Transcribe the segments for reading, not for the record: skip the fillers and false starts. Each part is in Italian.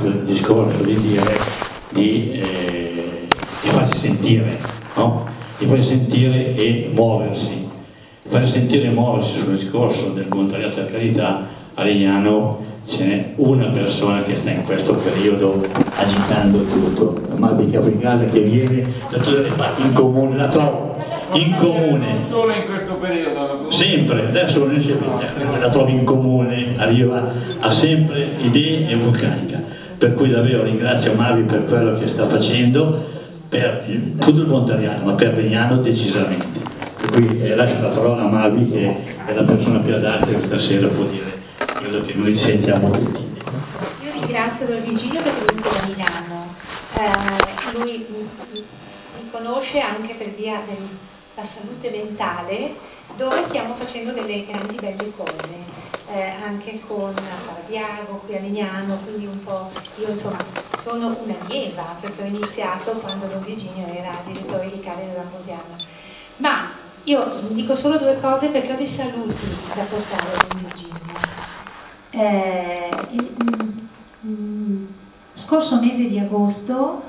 il discorso di dire di farsi sentire, no? Di farsi sentire e muoversi. Farsi sentire e muoversi sul discorso del volontariato della carità. A Legnano ce n'è una persona che sta in questo periodo agitando tutto, la madre di Capricasa che viene da tutte le parti in comune, la trovo in comune. Non solo in questo periodo. Sempre, adesso non riesce la trovi in comune, arriva, ha sempre idee e vulcanica. Per cui davvero ringrazio Mavi per quello che sta facendo, per tutto il volontariato, ma per Legnano decisamente. Per cui lascio la parola a Mavi che è la persona più adatta che stasera può dire quello che noi sentiamo tutti. Io ringrazio Don Virgilio perché è venuto da Milano. Lui mi conosce anche per via della salute mentale, dove stiamo facendo delle grandi belle cose, anche con Diago qui a Legnano, quindi un po', io insomma sono un'allieva perché ho iniziato quando Don Virgilio era direttore di Caria della Posiana. Ma io dico solo due cose perché ho dei saluti da portare a Don Virgilio. Scorso mese di agosto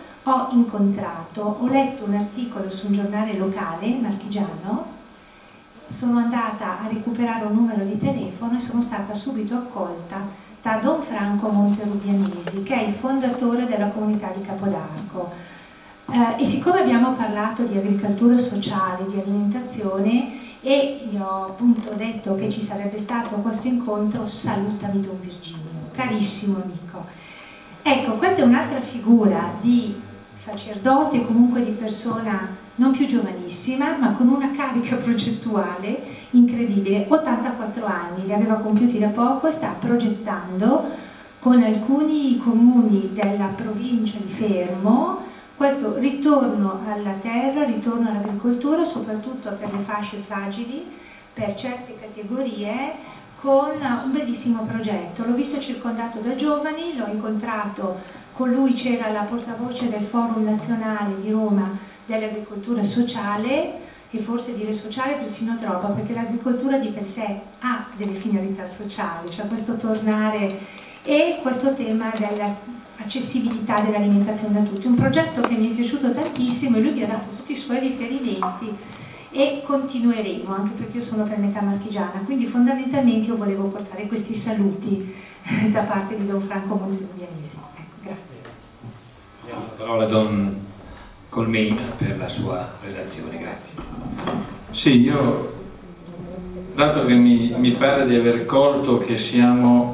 ho letto un articolo su un giornale locale marchigiano, sono andata a recuperare un numero di telefono e sono stata subito accolta da Don Franco Monterubianesi, che è il fondatore della comunità di Capodarco. E siccome abbiamo parlato di agricoltura sociale, di alimentazione, e gli ho appunto detto che ci sarebbe stato questo incontro, salutami Don Virgilio, carissimo amico. Ecco, questa è un'altra figura di sacerdote, comunque di persona non più giovanissima, ma con una carica progettuale incredibile. 84 anni, li aveva compiuti da poco e sta progettando con alcuni comuni della provincia di Fermo questo ritorno alla terra, ritorno all'agricoltura, soprattutto per le fasce fragili, per certe categorie, con un bellissimo progetto. L'ho visto circondato da giovani, l'ho incontrato, con lui c'era la portavoce del Forum Nazionale di Roma dell'agricoltura sociale, e forse dire sociale persino troppo, perché l'agricoltura di per sé ha delle finalità sociali, cioè questo tornare e questo tema dell'accessibilità dell'alimentazione da tutti. Un progetto che mi è piaciuto tantissimo e lui mi ha dato tutti i suoi riferimenti e continueremo, anche perché io sono per metà marchigiana, quindi fondamentalmente io volevo portare questi saluti da parte di Don Franco Monterubianesi. Ecco, grazie. Diamo la parola a Don Colmeina per la sua relazione, grazie. Sì, io, dato che mi pare di aver colto che siamo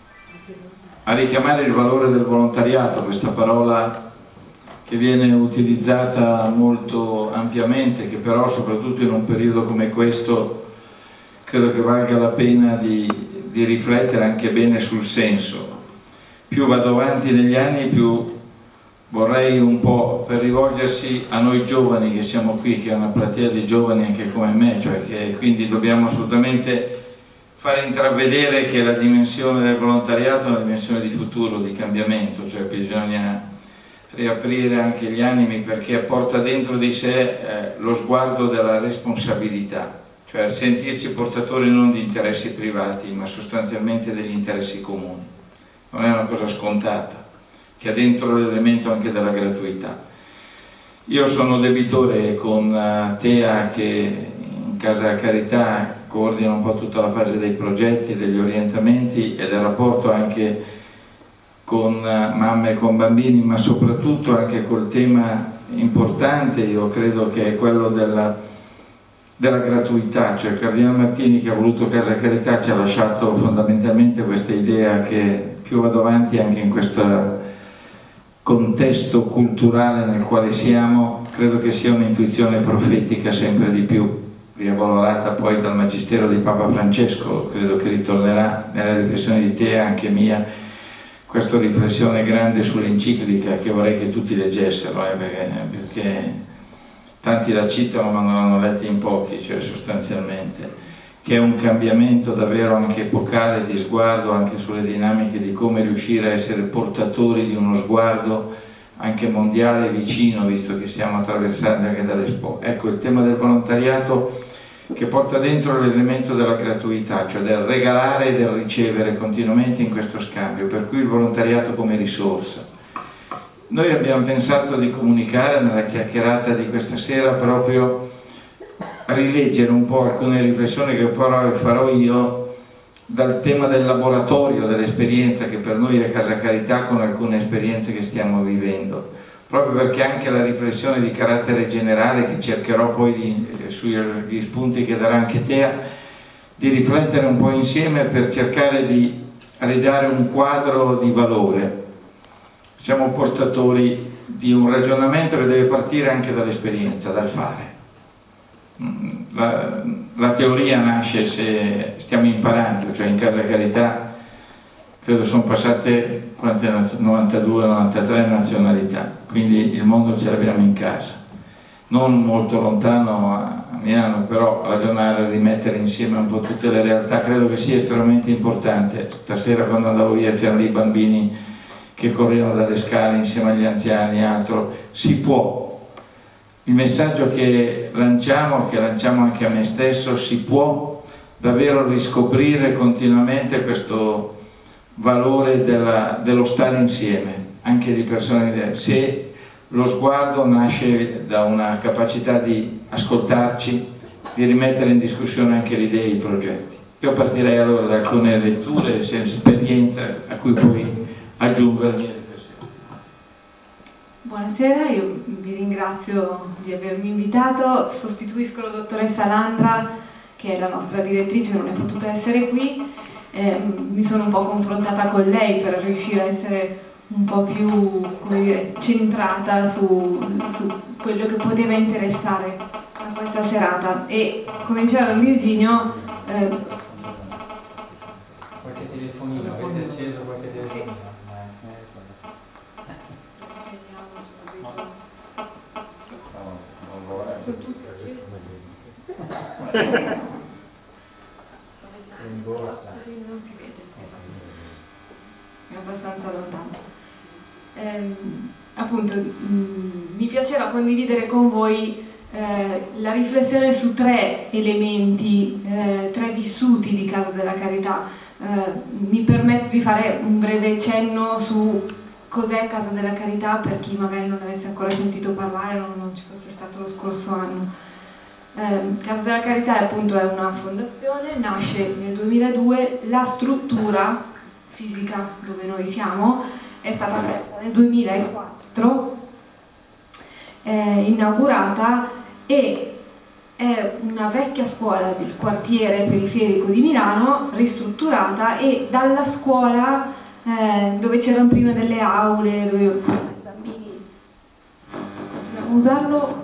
a richiamare il valore del volontariato, questa parola che viene utilizzata molto ampiamente, che però soprattutto in un periodo come questo credo che valga la pena di riflettere anche bene sul senso. Più vado avanti negli anni, più vorrei un po', per rivolgersi a noi giovani che siamo qui, che è una platea di giovani anche come me, cioè che quindi dobbiamo assolutamente fare intravedere che la dimensione del volontariato è una dimensione di futuro, di cambiamento, cioè bisogna riaprire anche gli animi perché porta dentro di sé lo sguardo della responsabilità, cioè sentirci portatori non di interessi privati ma sostanzialmente degli interessi comuni. Non è una cosa scontata, che ha dentro l'elemento anche della gratuità. Io sono debitore con Tea che in Casa Carità coordina un po' tutta la fase dei progetti, degli orientamenti e del rapporto anche con mamme e con bambini, ma soprattutto anche col tema importante, io credo che è quello della gratuità, cioè Cardinale Martini che ha voluto Casa Carità ci ha lasciato fondamentalmente questa idea che più vado avanti anche in questo contesto culturale nel quale siamo, credo che sia un'intuizione profetica sempre di più, riavvalorata poi dal Magistero di Papa Francesco, credo che ritornerà nella riflessione di te anche mia, questa riflessione grande sull'enciclica che vorrei che tutti leggessero, perché tanti la citano ma non l'hanno letta in pochi, cioè sostanzialmente, che è un cambiamento davvero anche epocale di sguardo, anche sulle dinamiche di come riuscire a essere portatori di uno sguardo anche mondiale vicino, visto che stiamo attraversando anche dall'Expo. Ecco, il tema del volontariato che porta dentro l'elemento della gratuità, cioè del regalare e del ricevere continuamente in questo scambio, per cui il volontariato come risorsa. Noi abbiamo pensato di comunicare nella chiacchierata di questa sera proprio a rileggere un po' alcune riflessioni che farò io dal tema del laboratorio, dell'esperienza che per noi è Casa Carità, con alcune esperienze che stiamo vivendo, proprio perché anche la riflessione di carattere generale, che cercherò poi sugli spunti che darà anche Tea, di riflettere un po' insieme per cercare di ridare un quadro di valore. Siamo portatori di un ragionamento che deve partire anche dall'esperienza, dal fare. La teoria nasce se stiamo imparando, cioè in Casa Carità credo sono passate 92-93 nazionalità, quindi il mondo ce l'abbiamo in casa, non molto lontano a Milano, però ragionare, rimettere insieme un po' tutte le realtà credo che sia estremamente importante. Stasera quando andavo via c'erano dei bambini che correvano dalle scale insieme agli anziani e altro. Si può. Il messaggio che lanciamo anche a me stesso: si può davvero riscoprire continuamente questo valore dello stare insieme, anche di persone diverse, se lo sguardo nasce da una capacità di ascoltarci, di rimettere in discussione anche le idee e i progetti. Io partirei allora da alcune letture, esperienze a cui poi aggiungere. Buonasera, io vi ringrazio di avermi invitato, sostituisco la dottoressa Landra, che è la nostra direttrice, non è potuta essere qui. Mi sono un po' confrontata con lei per riuscire a essere un po' più, come dire, centrata su quello che poteva interessare a questa serata. E come diceva Don Virginio, qualche telefonino, avete acceso qualche telefonino? È abbastanza lontano. Appunto, mi piaceva condividere con voi la riflessione su tre elementi, tre vissuti di Casa della Carità. Mi permetto di fare un breve cenno su cos'è Casa della Carità per chi magari non avesse ancora sentito parlare o non ci fosse stato lo scorso anno. Casa della Carità appunto è una fondazione, nasce nel 2002, la struttura fisica dove noi siamo è stata aperta nel 2004, inaugurata, e è una vecchia scuola del quartiere periferico di Milano, ristrutturata, e dalla scuola dove c'erano prima delle aule, dove i bambini potevano usarlo.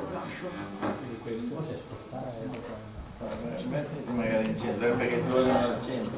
Magari in centro, perché tu eri al centro.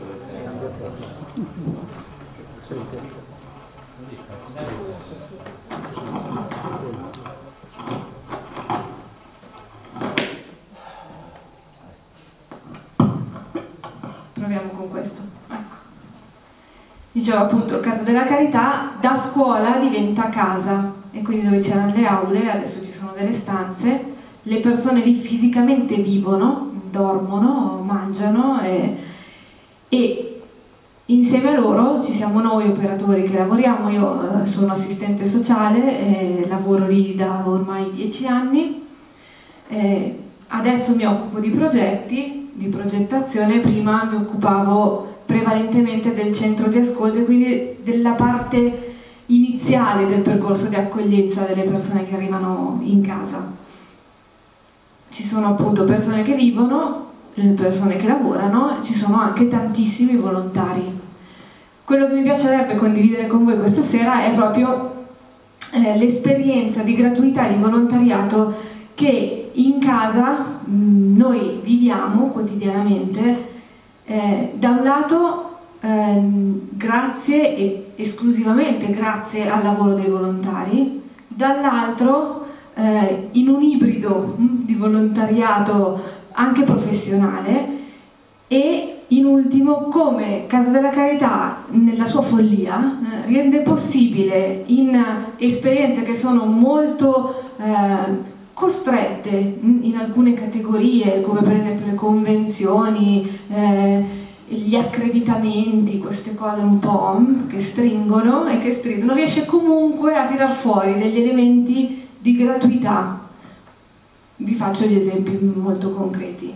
Proviamo con questo. Ecco. Dicevo appunto, Casa della Carità da scuola diventa casa, e quindi dove c'erano le aule adesso ci sono delle stanze, le persone lì fisicamente vivono, dormono, mangiano e insieme a loro ci siamo noi operatori che lavoriamo. Io sono assistente sociale, lavoro lì da ormai 10 anni, adesso mi occupo di progetti, di progettazione. Prima mi occupavo prevalentemente del centro di ascolto e quindi della parte iniziale del percorso di accoglienza delle persone che arrivano in casa. Ci sono appunto persone che vivono, persone che lavorano, ci sono anche tantissimi volontari. Quello che mi piacerebbe condividere con voi questa sera è proprio l'esperienza di gratuità e di volontariato che in casa noi viviamo quotidianamente, da un lato grazie e esclusivamente grazie al lavoro dei volontari, dall'altro in un ibrido di volontariato anche professionale, e in ultimo come Casa della Carità nella sua follia rende possibile in esperienze che sono molto costrette in alcune categorie, come per esempio le convenzioni, gli accreditamenti, queste cose un po' che stringono e che stridono, riesce comunque a tirar fuori degli elementi di gratuità. Vi faccio gli esempi molto concreti.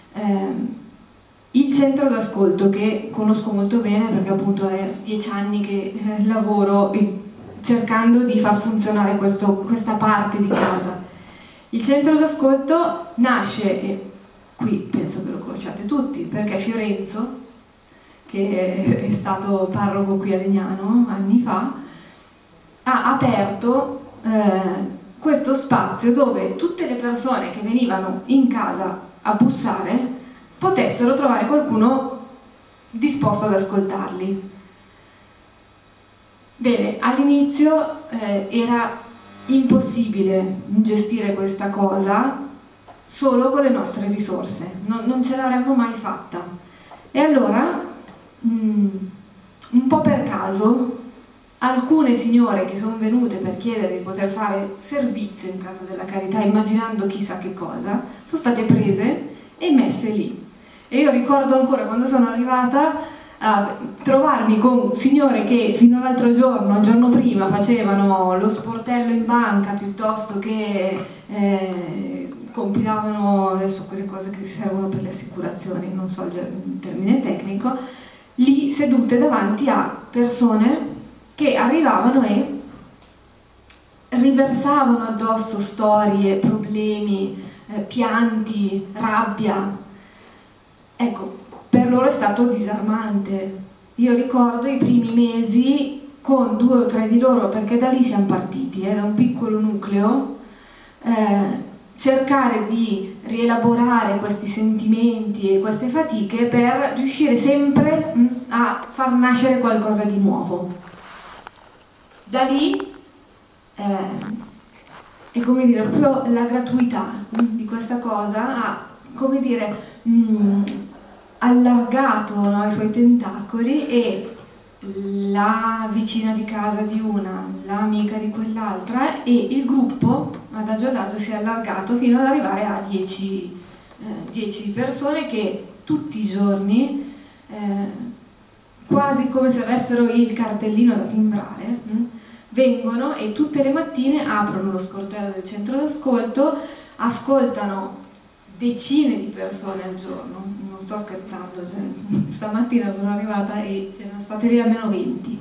Il centro d'ascolto, che conosco molto bene perché appunto è 10 anni che lavoro cercando di far funzionare questa parte di casa. Il centro d'ascolto nasce, e qui penso che lo conosciate tutti, perché Fiorenzo, che è stato parroco qui a Legnano anni fa, ha aperto questo spazio dove tutte le persone che venivano in casa a bussare potessero trovare qualcuno disposto ad ascoltarli. Bene, all'inizio era impossibile gestire questa cosa solo con le nostre risorse, non ce l'avremmo mai fatta. E allora, un po' per caso, alcune signore che sono venute per chiedere di poter fare servizio in Casa della Carità, immaginando chissà che cosa, sono state prese e messe lì. E io ricordo ancora quando sono arrivata a trovarmi con signore che fino all'altro giorno, il giorno prima, facevano lo sportello in banca piuttosto che compilavano adesso quelle cose che servono per le assicurazioni, non so il termine tecnico, lì sedute davanti a persone che arrivavano e riversavano addosso storie, problemi, pianti, rabbia. Ecco, per loro è stato disarmante. Io ricordo i primi mesi con 2 o 3 di loro, perché da lì siamo partiti, da un piccolo nucleo, cercare di rielaborare questi sentimenti e queste fatiche per riuscire sempre a far nascere qualcosa di nuovo. Da lì è come dire, proprio la gratuità di questa cosa ha, come dire, allargato, no, i suoi tentacoli, e la vicina di casa di una, l'amica di quell'altra, e il gruppo adagio adagio si è allargato fino ad arrivare a 10 persone che tutti i giorni, quasi come se avessero il cartellino da timbrare, vengono e tutte le mattine aprono lo sportello del centro d'ascolto, ascoltano decine di persone al giorno, non sto scherzando, stamattina sono arrivata e ce ne sono state lì almeno 20.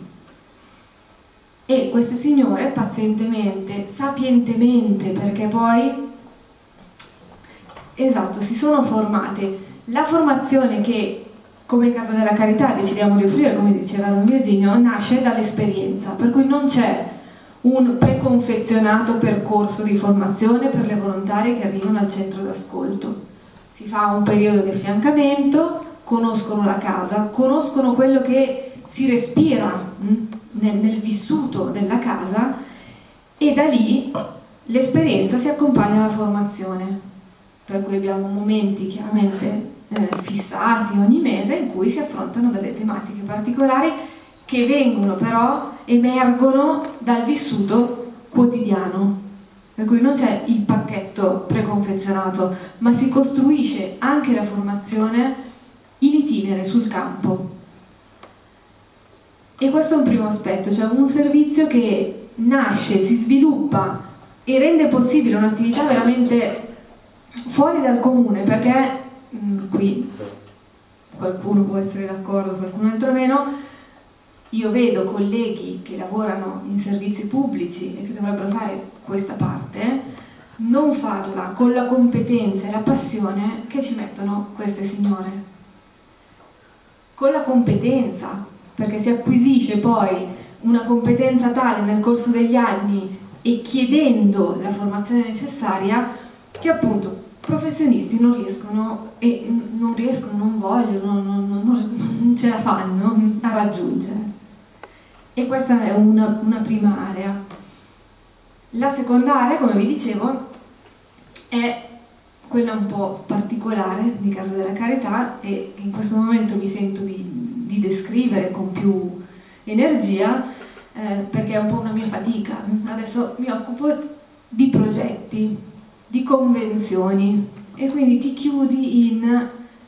E queste signore pazientemente, sapientemente, perché poi, esatto, si sono formate. La formazione che come Casa della Carità decidiamo di offrire, come diceva Don Virginio, nasce dall'esperienza, per cui non c'è un preconfezionato percorso di formazione per le volontarie che arrivano al centro d'ascolto. Si fa un periodo di affiancamento, conoscono la casa, conoscono quello che si respira nel vissuto della casa, e da lì l'esperienza si accompagna alla formazione, per cui abbiamo momenti chiaramente fissati ogni mese in cui si affrontano delle tematiche particolari che vengono però, emergono dal vissuto quotidiano, per cui non c'è il pacchetto preconfezionato, ma si costruisce anche la formazione in itinere sul campo. E questo è un primo aspetto, cioè un servizio che nasce, si sviluppa e rende possibile un'attività veramente fuori dal comune, perché qui qualcuno può essere d'accordo, qualcun altro meno. Io vedo colleghi che lavorano in servizi pubblici e che dovrebbero fare questa parte, non farla con la competenza e la passione che ci mettono queste signore. Con la competenza, perché si acquisisce poi una competenza tale nel corso degli anni e chiedendo la formazione necessaria, che appunto professionisti non riescono, non vogliono, non ce la fanno a raggiungere. E questa è una prima area. La seconda area, come vi dicevo, è quella un po' particolare di Casa della Carità, e in questo momento mi sento di descrivere con più energia, perché è un po' una mia fatica. Adesso mi occupo di progetti, di convenzioni e quindi ti chiudi in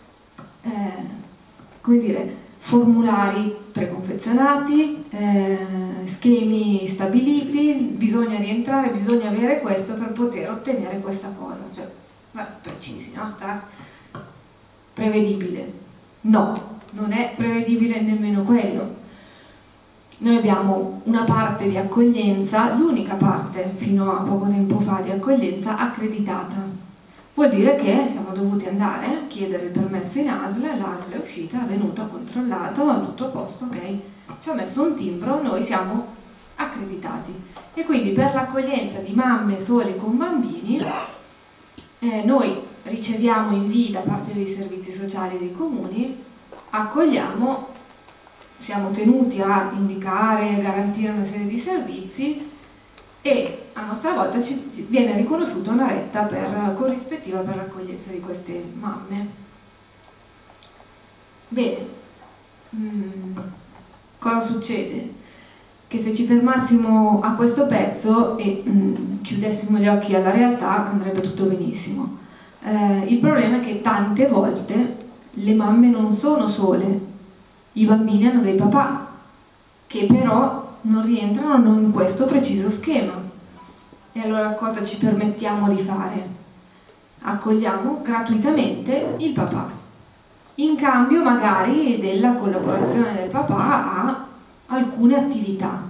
come dire, formulari preconfezionati, schemi stabiliti, bisogna rientrare, bisogna avere questo per poter ottenere questa cosa, cioè precisi, no? Prevedibile. No, non è prevedibile nemmeno quello. Noi abbiamo una parte di accoglienza, l'unica parte fino a poco tempo fa di accoglienza accreditata. Vuol dire che siamo dovuti andare a chiedere il permesso in ASL, l'ASL è uscita, è venuto, ha controllato, va tutto a posto, ok? Ci ha messo un timbro, noi siamo accreditati. E quindi per l'accoglienza di mamme sole con bambini, noi riceviamo invii da parte dei servizi sociali dei comuni, accogliamo, siamo tenuti a indicare e garantire una serie di servizi e a nostra volta ci viene riconosciuta una retta corrispettiva per l'accoglienza di queste mamme. Bene, cosa succede? Che se ci fermassimo a questo pezzo e chiudessimo gli occhi alla realtà andrebbe tutto benissimo. Il problema è che tante volte le mamme non sono sole, i bambini hanno dei papà che però non rientrano in questo preciso schema. E allora cosa ci permettiamo di fare? Accogliamo gratuitamente il papà, in cambio magari della collaborazione del papà a alcune attività.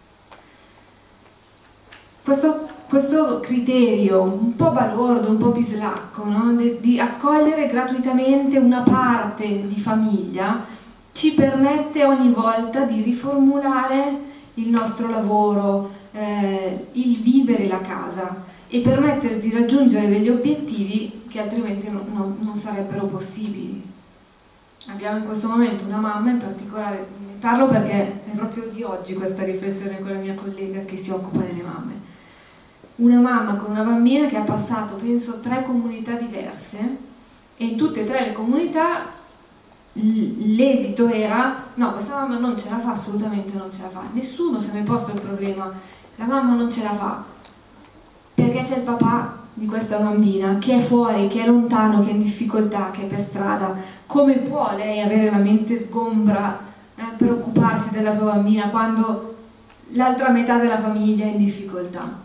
Questo criterio un po' balordo, un po' bislacco, no? di accogliere gratuitamente una parte di famiglia ci permette ogni volta di riformulare il nostro lavoro, il vivere la casa e permettere di raggiungere degli obiettivi che altrimenti non sarebbero possibili. Abbiamo in questo momento una mamma in particolare, ne parlo perché è proprio di oggi questa riflessione con la mia collega che si occupa delle mamme. Una mamma con una bambina che ha passato, penso, 3 comunità diverse e in tutte e 3 le comunità l'esito era no, questa mamma non ce la fa, assolutamente non ce la fa. Nessuno si è mai posto il problema, la mamma non ce la fa perché c'è il papà di questa bambina che è fuori, che è lontano, che è in difficoltà, che è per strada. Come può lei avere la mente sgombra per occuparsi della sua bambina quando l'altra metà della famiglia è in difficoltà?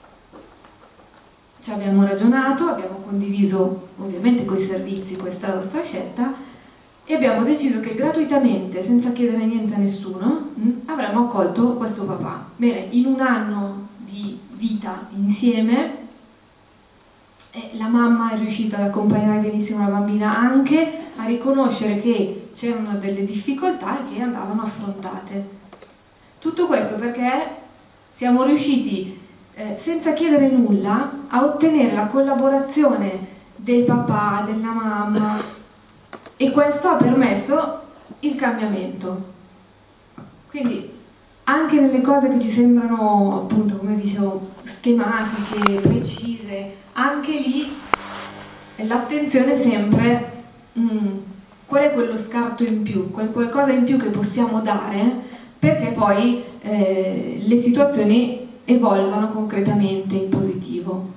Ci abbiamo ragionato, abbiamo condiviso ovviamente con i servizi questa nostra scelta e abbiamo deciso che gratuitamente, senza chiedere niente a nessuno, avremmo accolto questo papà. Bene, in un anno di vita insieme la mamma è riuscita ad accompagnare benissimo la bambina, anche a riconoscere che c'erano delle difficoltà e che andavano affrontate. Tutto questo perché siamo riusciti senza chiedere nulla a ottenere la collaborazione del papà, della mamma, e questo ha permesso il cambiamento. Quindi anche nelle cose che ci sembrano, appunto, come dicevo, schematiche, precise, anche lì l'attenzione è sempre qual è quello scarto in più, qualcosa in più che possiamo dare perché poi le situazioni evolvano concretamente in positivo.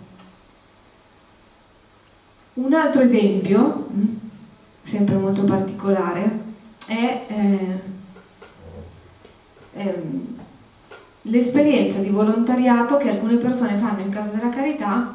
Un altro esempio, sempre molto particolare, è l'esperienza di volontariato che alcune persone fanno in Casa della Carità,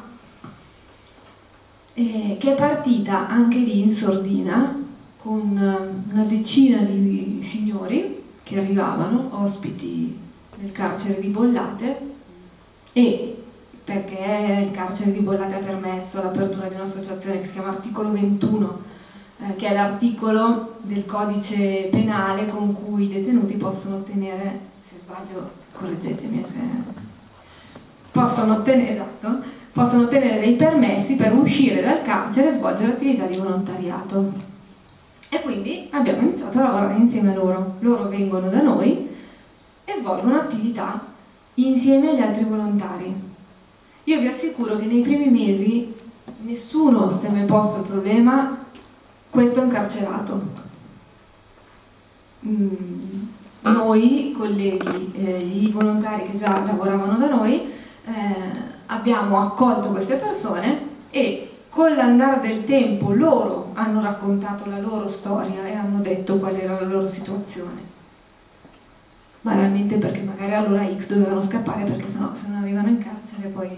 che è partita anche lì in sordina con una decina di signori che arrivavano, ospiti nel carcere di Bollate, e perché il carcere di Bollate ha permesso l'apertura di un'associazione che si chiama Articolo 21, che è l'articolo del codice penale con cui i detenuti possono ottenere, se sbaglio correggetemi, possono ottenere dei permessi per uscire dal carcere e svolgere attività di volontariato. E quindi abbiamo iniziato a lavorare insieme a loro. Loro vengono da noi e svolgono attività insieme agli altri volontari. Io vi assicuro che nei primi mesi nessuno si è mai posto il problema: questo è un carcerato. Noi, colleghi, i volontari che già lavoravano da noi, abbiamo accolto queste persone e con l'andare del tempo loro hanno raccontato la loro storia e hanno detto qual era la loro situazione. Banalmente perché magari all'ora X dovevano scappare perché sennò se non arrivano in carcere poi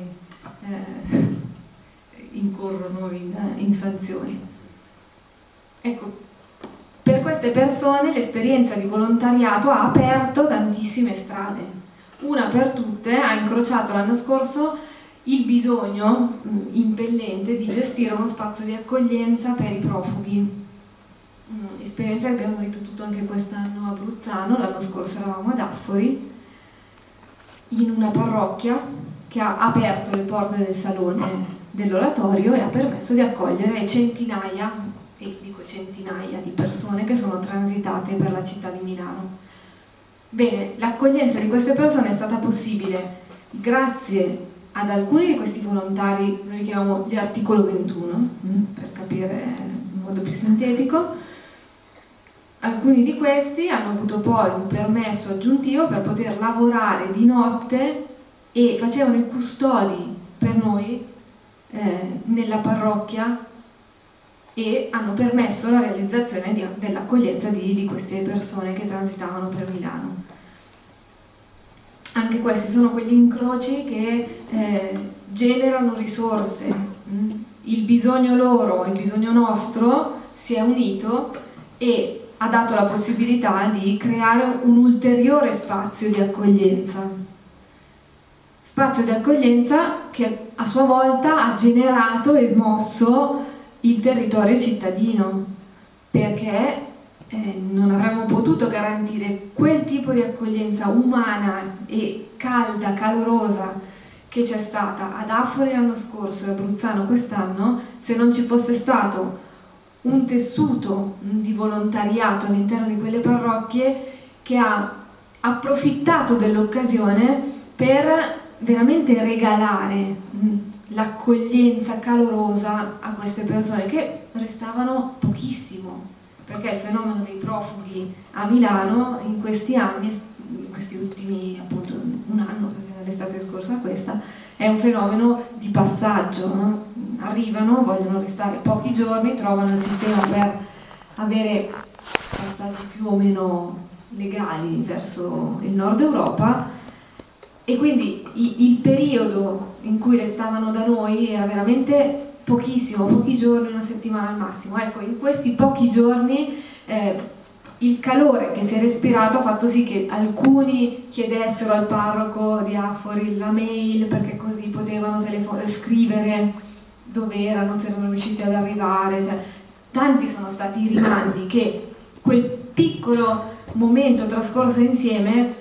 incorrono in sanzioni. Ecco, per queste persone l'esperienza di volontariato ha aperto tantissime strade. Una per tutte ha incrociato l'anno scorso il bisogno impellente di gestire uno spazio di accoglienza per i profughi. Esperienza che abbiamo ripetuto anche quest'anno a Bruzzano. L'anno scorso eravamo ad Affori, in una parrocchia che ha aperto le porte del salone dell'oratorio e ha permesso di accogliere centinaia, e dico centinaia, di persone che sono transitate per la città di Milano. Bene, l'accoglienza di queste persone è stata possibile grazie ad alcuni di questi volontari, noi li chiamiamo gli articolo 21, per capire in modo più sintetico. Alcuni di questi hanno avuto poi un permesso aggiuntivo per poter lavorare di notte e facevano i custodi per noi nella parrocchia e hanno permesso la realizzazione dell'accoglienza di queste persone che transitavano per Milano. Anche questi sono quegli incroci che generano risorse. Il bisogno loro e il bisogno nostro si è unito e ha dato la possibilità di creare un ulteriore spazio di accoglienza. Spazio di accoglienza che a sua volta ha generato e smosso il territorio cittadino, perché non avremmo potuto garantire quel tipo di accoglienza umana e calda, calorosa che c'è stata ad Affori l'anno scorso e a Bruzzano quest'anno se non ci fosse stato un tessuto di volontariato all'interno di quelle parrocchie che ha approfittato dell'occasione per veramente regalare l'accoglienza calorosa a queste persone che restavano pochissimo, perché il fenomeno dei profughi a Milano in questi anni, in questi ultimi appunto un anno, perché dall'estate scorsa questa, è un fenomeno di passaggio, no? Arrivano, vogliono restare pochi giorni, trovano il sistema per avere passaggi più o meno legali verso il nord Europa e quindi il periodo in cui restavano da noi era veramente pochissimo, pochi giorni, una settimana al massimo. Ecco, in questi pochi giorni il calore che si è respirato ha fatto sì che alcuni chiedessero al parroco di Affori la mail perché così potevano scrivere dove erano, se erano riusciti ad arrivare. Cioè, tanti sono stati i rimandi che quel piccolo momento trascorso insieme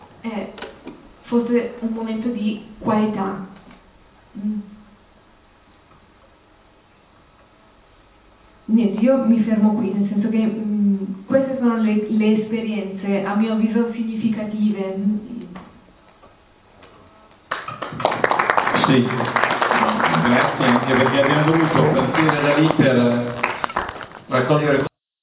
fosse un momento di qualità. Niente, io mi fermo qui, nel senso che queste sono le esperienze a mio avviso significative. Sì, grazie anche perché abbiamo dovuto partire da lì per raccogliere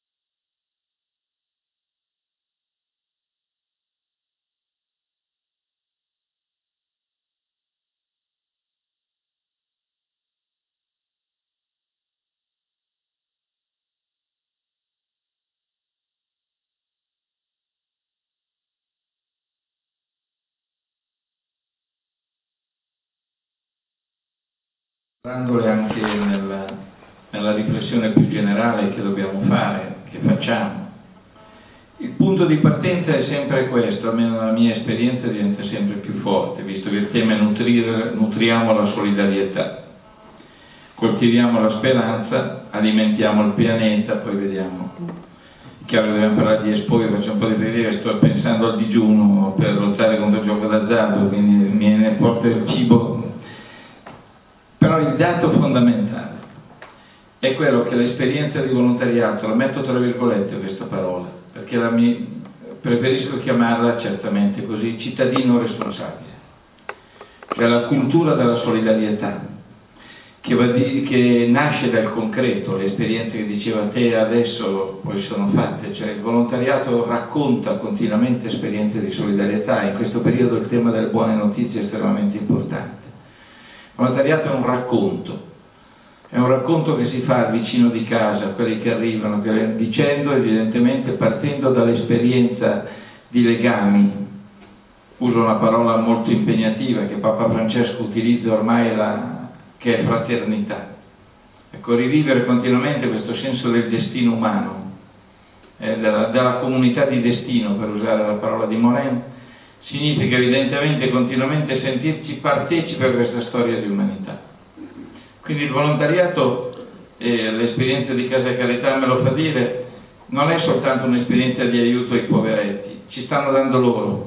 anche nella riflessione più generale che dobbiamo fare, che facciamo. Il punto di partenza è sempre questo, almeno nella mia esperienza diventa sempre più forte, visto che il tema è nutriamo la solidarietà, coltiviamo la speranza, alimentiamo il pianeta, poi vediamo. Chiaro, dobbiamo parlare di Expo, io faccio un po' di vedere, sto pensando al digiuno per lottare contro il gioco d'azzardo, quindi mi porta il cibo. Però il dato fondamentale è quello che l'esperienza di volontariato, la metto tra virgolette questa parola, perché preferisco chiamarla certamente così, cittadino responsabile, cioè la cultura della solidarietà, che nasce dal concreto, le esperienze che diceva te adesso poi sono fatte, cioè il volontariato racconta continuamente esperienze di solidarietà, in questo periodo il tema delle buone notizie è estremamente importante. volontariato è un racconto che si fa al vicino di casa, a quelli che arrivano, dicendo evidentemente, partendo dall'esperienza di legami. Uso una parola molto impegnativa che Papa Francesco utilizza ormai, che è fraternità. Ecco, rivivere continuamente questo senso del destino umano, della comunità di destino, per usare la parola di Morin, significa evidentemente continuamente sentirci partecipi a questa storia di umanità. Quindi il volontariato, l'esperienza di Casa Carità me lo fa dire, non è soltanto un'esperienza di aiuto ai poveretti, ci stanno dando loro.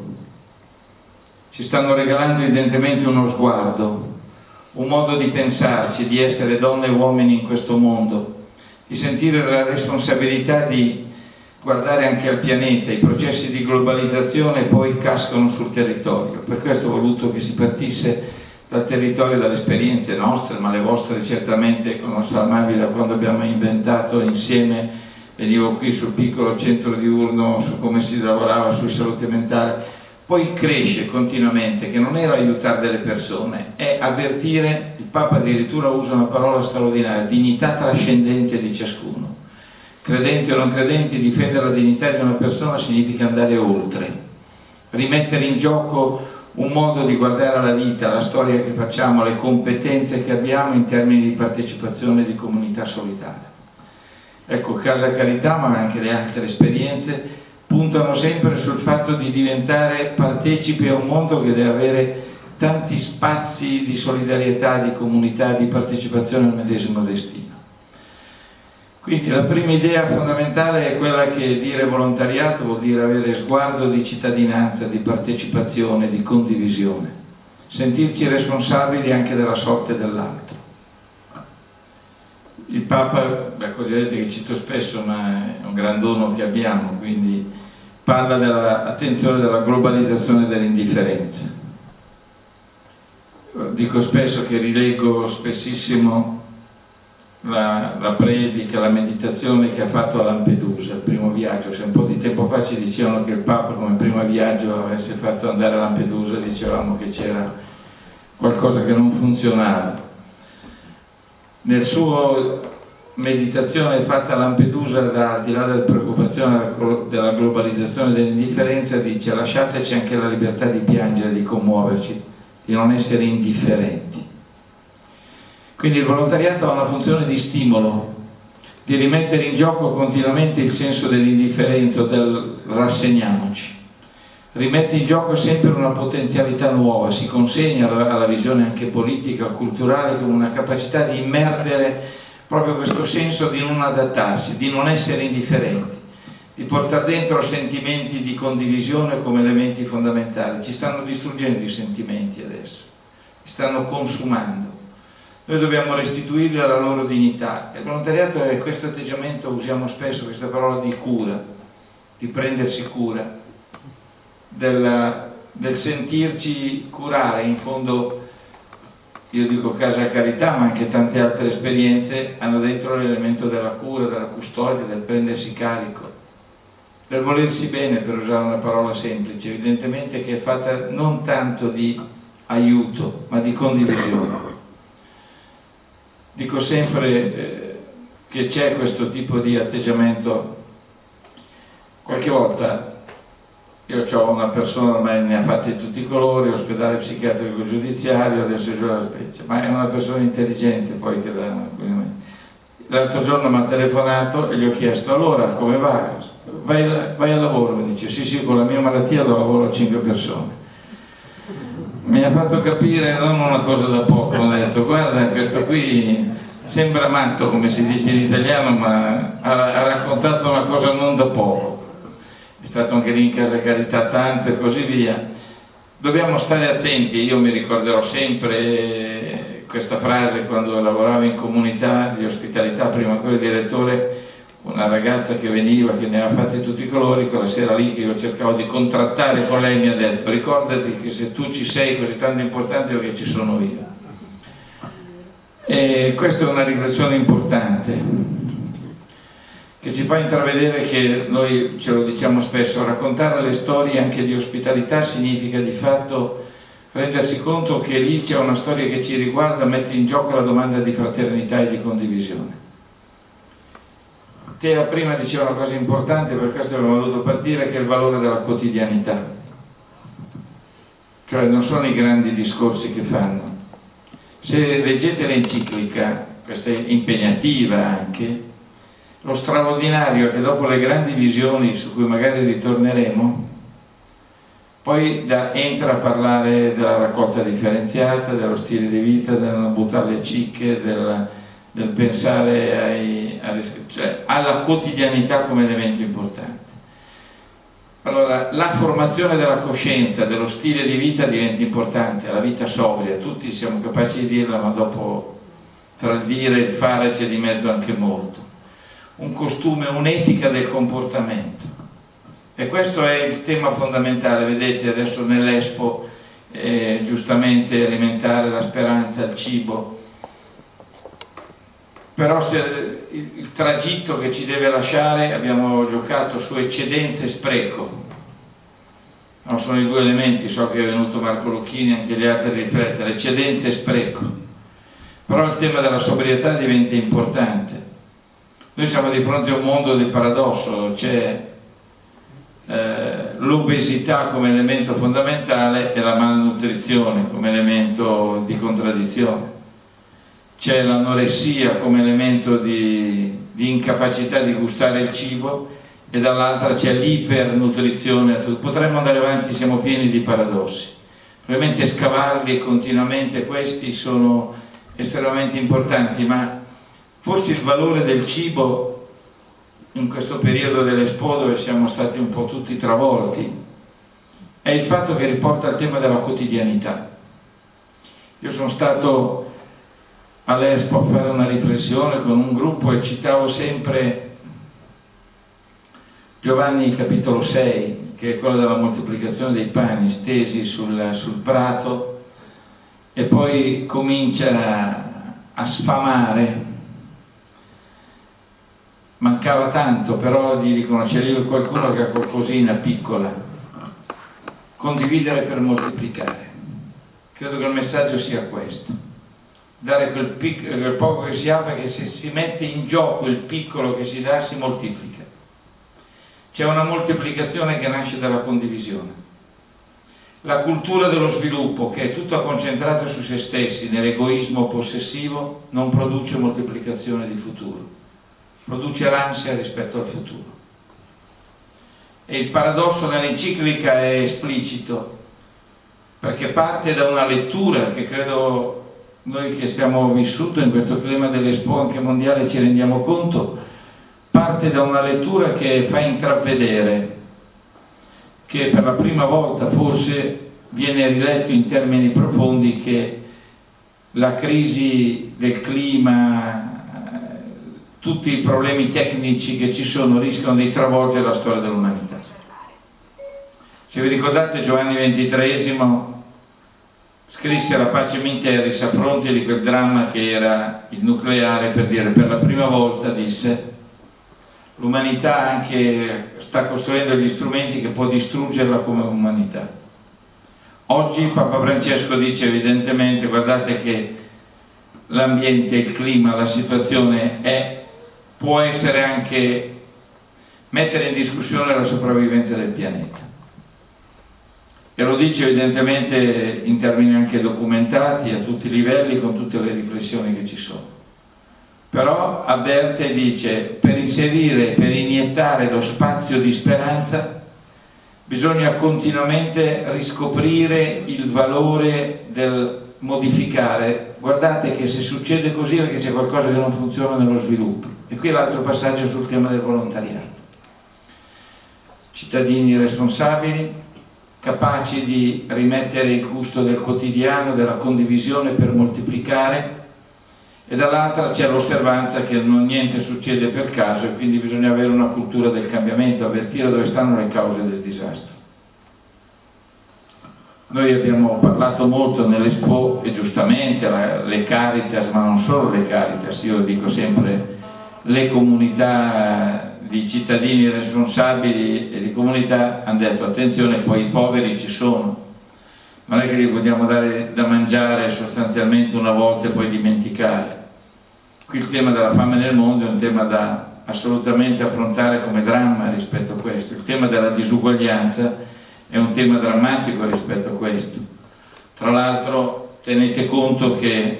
Ci stanno regalando evidentemente uno sguardo, un modo di pensarci, di essere donne e uomini in questo mondo, di sentire la responsabilità di guardare anche al pianeta. I processi di globalizzazione poi cascano sul territorio. Per questo ho voluto che si partisse dal territorio, dalle esperienze nostre, ma le vostre certamente, non so, amabili, da quando abbiamo inventato insieme, venivo qui sul piccolo centro diurno, su come si lavorava su salute mentale. Poi cresce continuamente, che non era aiutare delle persone, è avvertire, il Papa addirittura usa una parola straordinaria, dignità trascendente di ciascuno. Credenti o non credenti, difendere la dignità di una persona significa andare oltre, rimettere in gioco un modo di guardare alla vita, la storia che facciamo, le competenze che abbiamo in termini di partecipazione e di comunità solidale. Ecco, Casa Carità, ma anche le altre esperienze, puntano sempre sul fatto di diventare partecipi a un mondo che deve avere tanti spazi di solidarietà, di comunità, di partecipazione al medesimo destino. Quindi la prima idea fondamentale è quella che dire volontariato vuol dire avere sguardo di cittadinanza, di partecipazione, di condivisione, sentirci responsabili anche della sorte dell'altro. Il Papa, così vedete che cito spesso, ma è un gran dono che abbiamo, quindi parla dell'attenzione della globalizzazione dell'indifferenza. Dico spesso che rileggo spessissimo la predica, la meditazione che ha fatto a Lampedusa, il primo viaggio. Se un po' di tempo fa ci dicevano che il Papa come primo viaggio avesse fatto andare a Lampedusa, dicevamo che c'era qualcosa che non funzionava. Nel suo meditazione fatta a Lampedusa, al di là della preoccupazione della globalizzazione dell'indifferenza, dice: lasciateci anche la libertà di piangere, di commuoverci, di non essere indifferenti. Quindi il volontariato ha una funzione di stimolo, di rimettere in gioco continuamente il senso dell'indifferenza, del rassegniamoci. Rimette in gioco sempre una potenzialità nuova, si consegna alla visione anche politica, culturale, come una capacità di immergere proprio questo senso di non adattarsi, di non essere indifferenti, di portare dentro sentimenti di condivisione come elementi fondamentali. Ci stanno distruggendo i sentimenti adesso, ci stanno consumando. Noi dobbiamo restituirli alla loro dignità. Il volontariato è questo atteggiamento, usiamo spesso questa parola di cura, di prendersi cura, del sentirci curare. In fondo, io dico Casa Carità, ma anche tante altre esperienze hanno dentro l'elemento della cura, della custodia, del prendersi carico, del volersi bene, per usare una parola semplice, evidentemente che è fatta non tanto di aiuto, ma di condivisione. Dico sempre che c'è questo tipo di atteggiamento. Qualche volta io ho una persona, ormai ne ha fatti di tutti i colori, ospedale psichiatrico giudiziario, adesso è giù alla Spezia, ma è una persona intelligente poi che l'altro giorno mi ha telefonato e gli ho chiesto: allora come va? Vai al lavoro? Mi dice: sì, con la mia malattia do lavoro a 5 persone. Mi ha fatto capire non una cosa da poco, ho detto: guarda, questo qui sembra matto, come si dice in italiano, ma ha raccontato una cosa non da poco. È stato anche lì in Casa Carità tanto e così via. Dobbiamo stare attenti. Io mi ricorderò sempre questa frase quando lavoravo in comunità di ospitalità, prima come direttore. Una ragazza che veniva, che ne aveva fatti tutti i colori, quella sera lì che io cercavo di contrattare con lei mi ha detto: ricordati che se tu ci sei così tanto importante perché ci sono io. E questa è una riflessione importante che ci fa intravedere che noi, ce lo diciamo spesso, raccontare le storie anche di ospitalità significa di fatto rendersi conto che lì c'è una storia che ci riguarda, mette in gioco la domanda di fraternità e di condivisione. Teo prima diceva una cosa importante, per questo abbiamo voluto partire, che è il valore della quotidianità. Cioè non sono i grandi discorsi che fanno. Se leggete l'enciclica, questa è impegnativa anche, lo straordinario è che dopo le grandi visioni su cui magari ritorneremo, poi entra a parlare della raccolta differenziata, dello stile di vita, del non buttare le cicche, del pensare cioè alla quotidianità come elemento importante. Allora, la formazione della coscienza, dello stile di vita diventa importante, la vita sobria, tutti siamo capaci di dirla, ma dopo tra il dire e il fare c'è di mezzo anche molto. Un costume, un'etica del comportamento. E questo è il tema fondamentale, vedete adesso nell'Expo, giustamente alimentare la speranza, il cibo. Però se il tragitto che ci deve lasciare, abbiamo giocato su eccedenza e spreco, no, sono i due elementi, so che è venuto Marco Lucchini e anche gli altri a riflettere, eccedenza e spreco, però il tema della sobrietà diventa importante. Noi siamo di fronte a un mondo di paradosso, c'è l'obesità come elemento fondamentale e la malnutrizione come elemento di contraddizione. C'è l'anoressia come elemento di incapacità di gustare il cibo e dall'altra c'è l'ipernutrizione. Potremmo andare avanti, siamo pieni di paradossi. Probabilmente scavarli continuamente, questi sono estremamente importanti, ma forse il valore del cibo in questo periodo dell'Expo, dove siamo stati un po' tutti travolti, è il fatto che riporta il tema della quotidianità. Io sono stato all'Expo a fare una riflessione con un gruppo e citavo sempre Giovanni capitolo 6, che è quello della moltiplicazione dei pani stesi sul prato, e poi comincia a sfamare. Mancava tanto, però gli dicono c'è qualcuno che ha qualcosina piccola, condividere per moltiplicare. Credo che il messaggio sia questo, dare quel poco che si ha, perché se si mette in gioco il piccolo che si dà si moltiplica. C'è una moltiplicazione che nasce dalla condivisione. La cultura dello sviluppo, che è tutta concentrata su se stessi, nell'egoismo possessivo, non produce moltiplicazione di futuro, produce l'ansia rispetto al futuro. E il paradosso nell'enciclica è esplicito, perché parte da una lettura che credo noi che stiamo vissuto in questo clima dell'Expo anche mondiale ci rendiamo conto, parte da una lettura che fa intravedere che per la prima volta forse viene riletto in termini profondi che la crisi del clima, tutti i problemi tecnici che ci sono rischiano di travolgere la storia dell'umanità. Se vi ricordate, Giovanni XXIII scrisse la Pacem in Terris a fronte di quel dramma che era il nucleare, per dire, per la prima volta disse, l'umanità anche sta costruendo gli strumenti che può distruggerla come umanità. Oggi Papa Francesco dice evidentemente, guardate che l'ambiente, il clima, la situazione può essere anche mettere in discussione la sopravvivenza del pianeta. E lo dice evidentemente in termini anche documentati a tutti i livelli, con tutte le riflessioni che ci sono. Però avverte e dice, per inserire, per iniettare lo spazio di speranza, bisogna continuamente riscoprire il valore del modificare. Guardate che se succede così è perché c'è qualcosa che non funziona nello sviluppo. E qui l'altro passaggio sul tema del volontariato. Cittadini responsabili, capaci di rimettere il gusto del quotidiano, della condivisione per moltiplicare, e dall'altra c'è l'osservanza che niente succede per caso e quindi bisogna avere una cultura del cambiamento, avvertire dove stanno le cause del disastro. Noi abbiamo parlato molto nell'Expo e giustamente le Caritas, ma non solo le Caritas, io dico sempre le comunità di cittadini responsabili e di comunità hanno detto attenzione, poi i poveri ci sono, non è che gli vogliamo dare da mangiare sostanzialmente una volta e poi dimenticare. Qui il tema della fame nel mondo è un tema da assolutamente affrontare come dramma rispetto a questo. Il tema della disuguaglianza è un tema drammatico rispetto a questo. Tra l'altro tenete conto che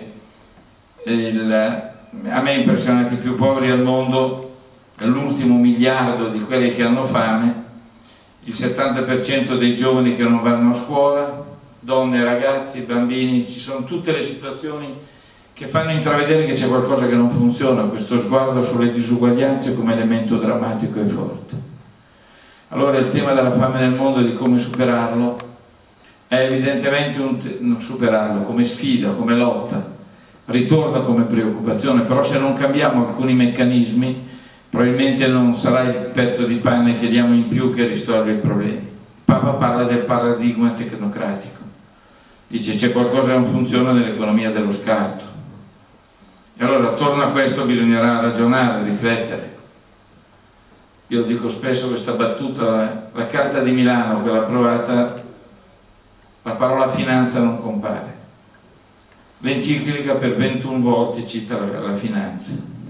a me impressionano i più poveri al mondo, l'ultimo miliardo di quelli che hanno fame, il 70% dei giovani che non vanno a scuola, donne, ragazzi, bambini, ci sono tutte le situazioni che fanno intravedere che c'è qualcosa che non funziona, questo sguardo sulle disuguaglianze come elemento drammatico e forte. Allora il tema della fame nel mondo e di come superarlo è evidentemente non superarlo come sfida, come lotta, ritorna come preoccupazione, però se non cambiamo alcuni meccanismi probabilmente non sarà il pezzo di pane che diamo in più che risolve i problemi. Il Papa parla del paradigma tecnocratico, dice c'è qualcosa che non funziona nell'economia dello scarto. E allora attorno a questo bisognerà ragionare, riflettere. Io dico spesso questa battuta, la Carta di Milano, quella approvata, la parola finanza non compare. L'enciclica per 21 volte cita la finanza.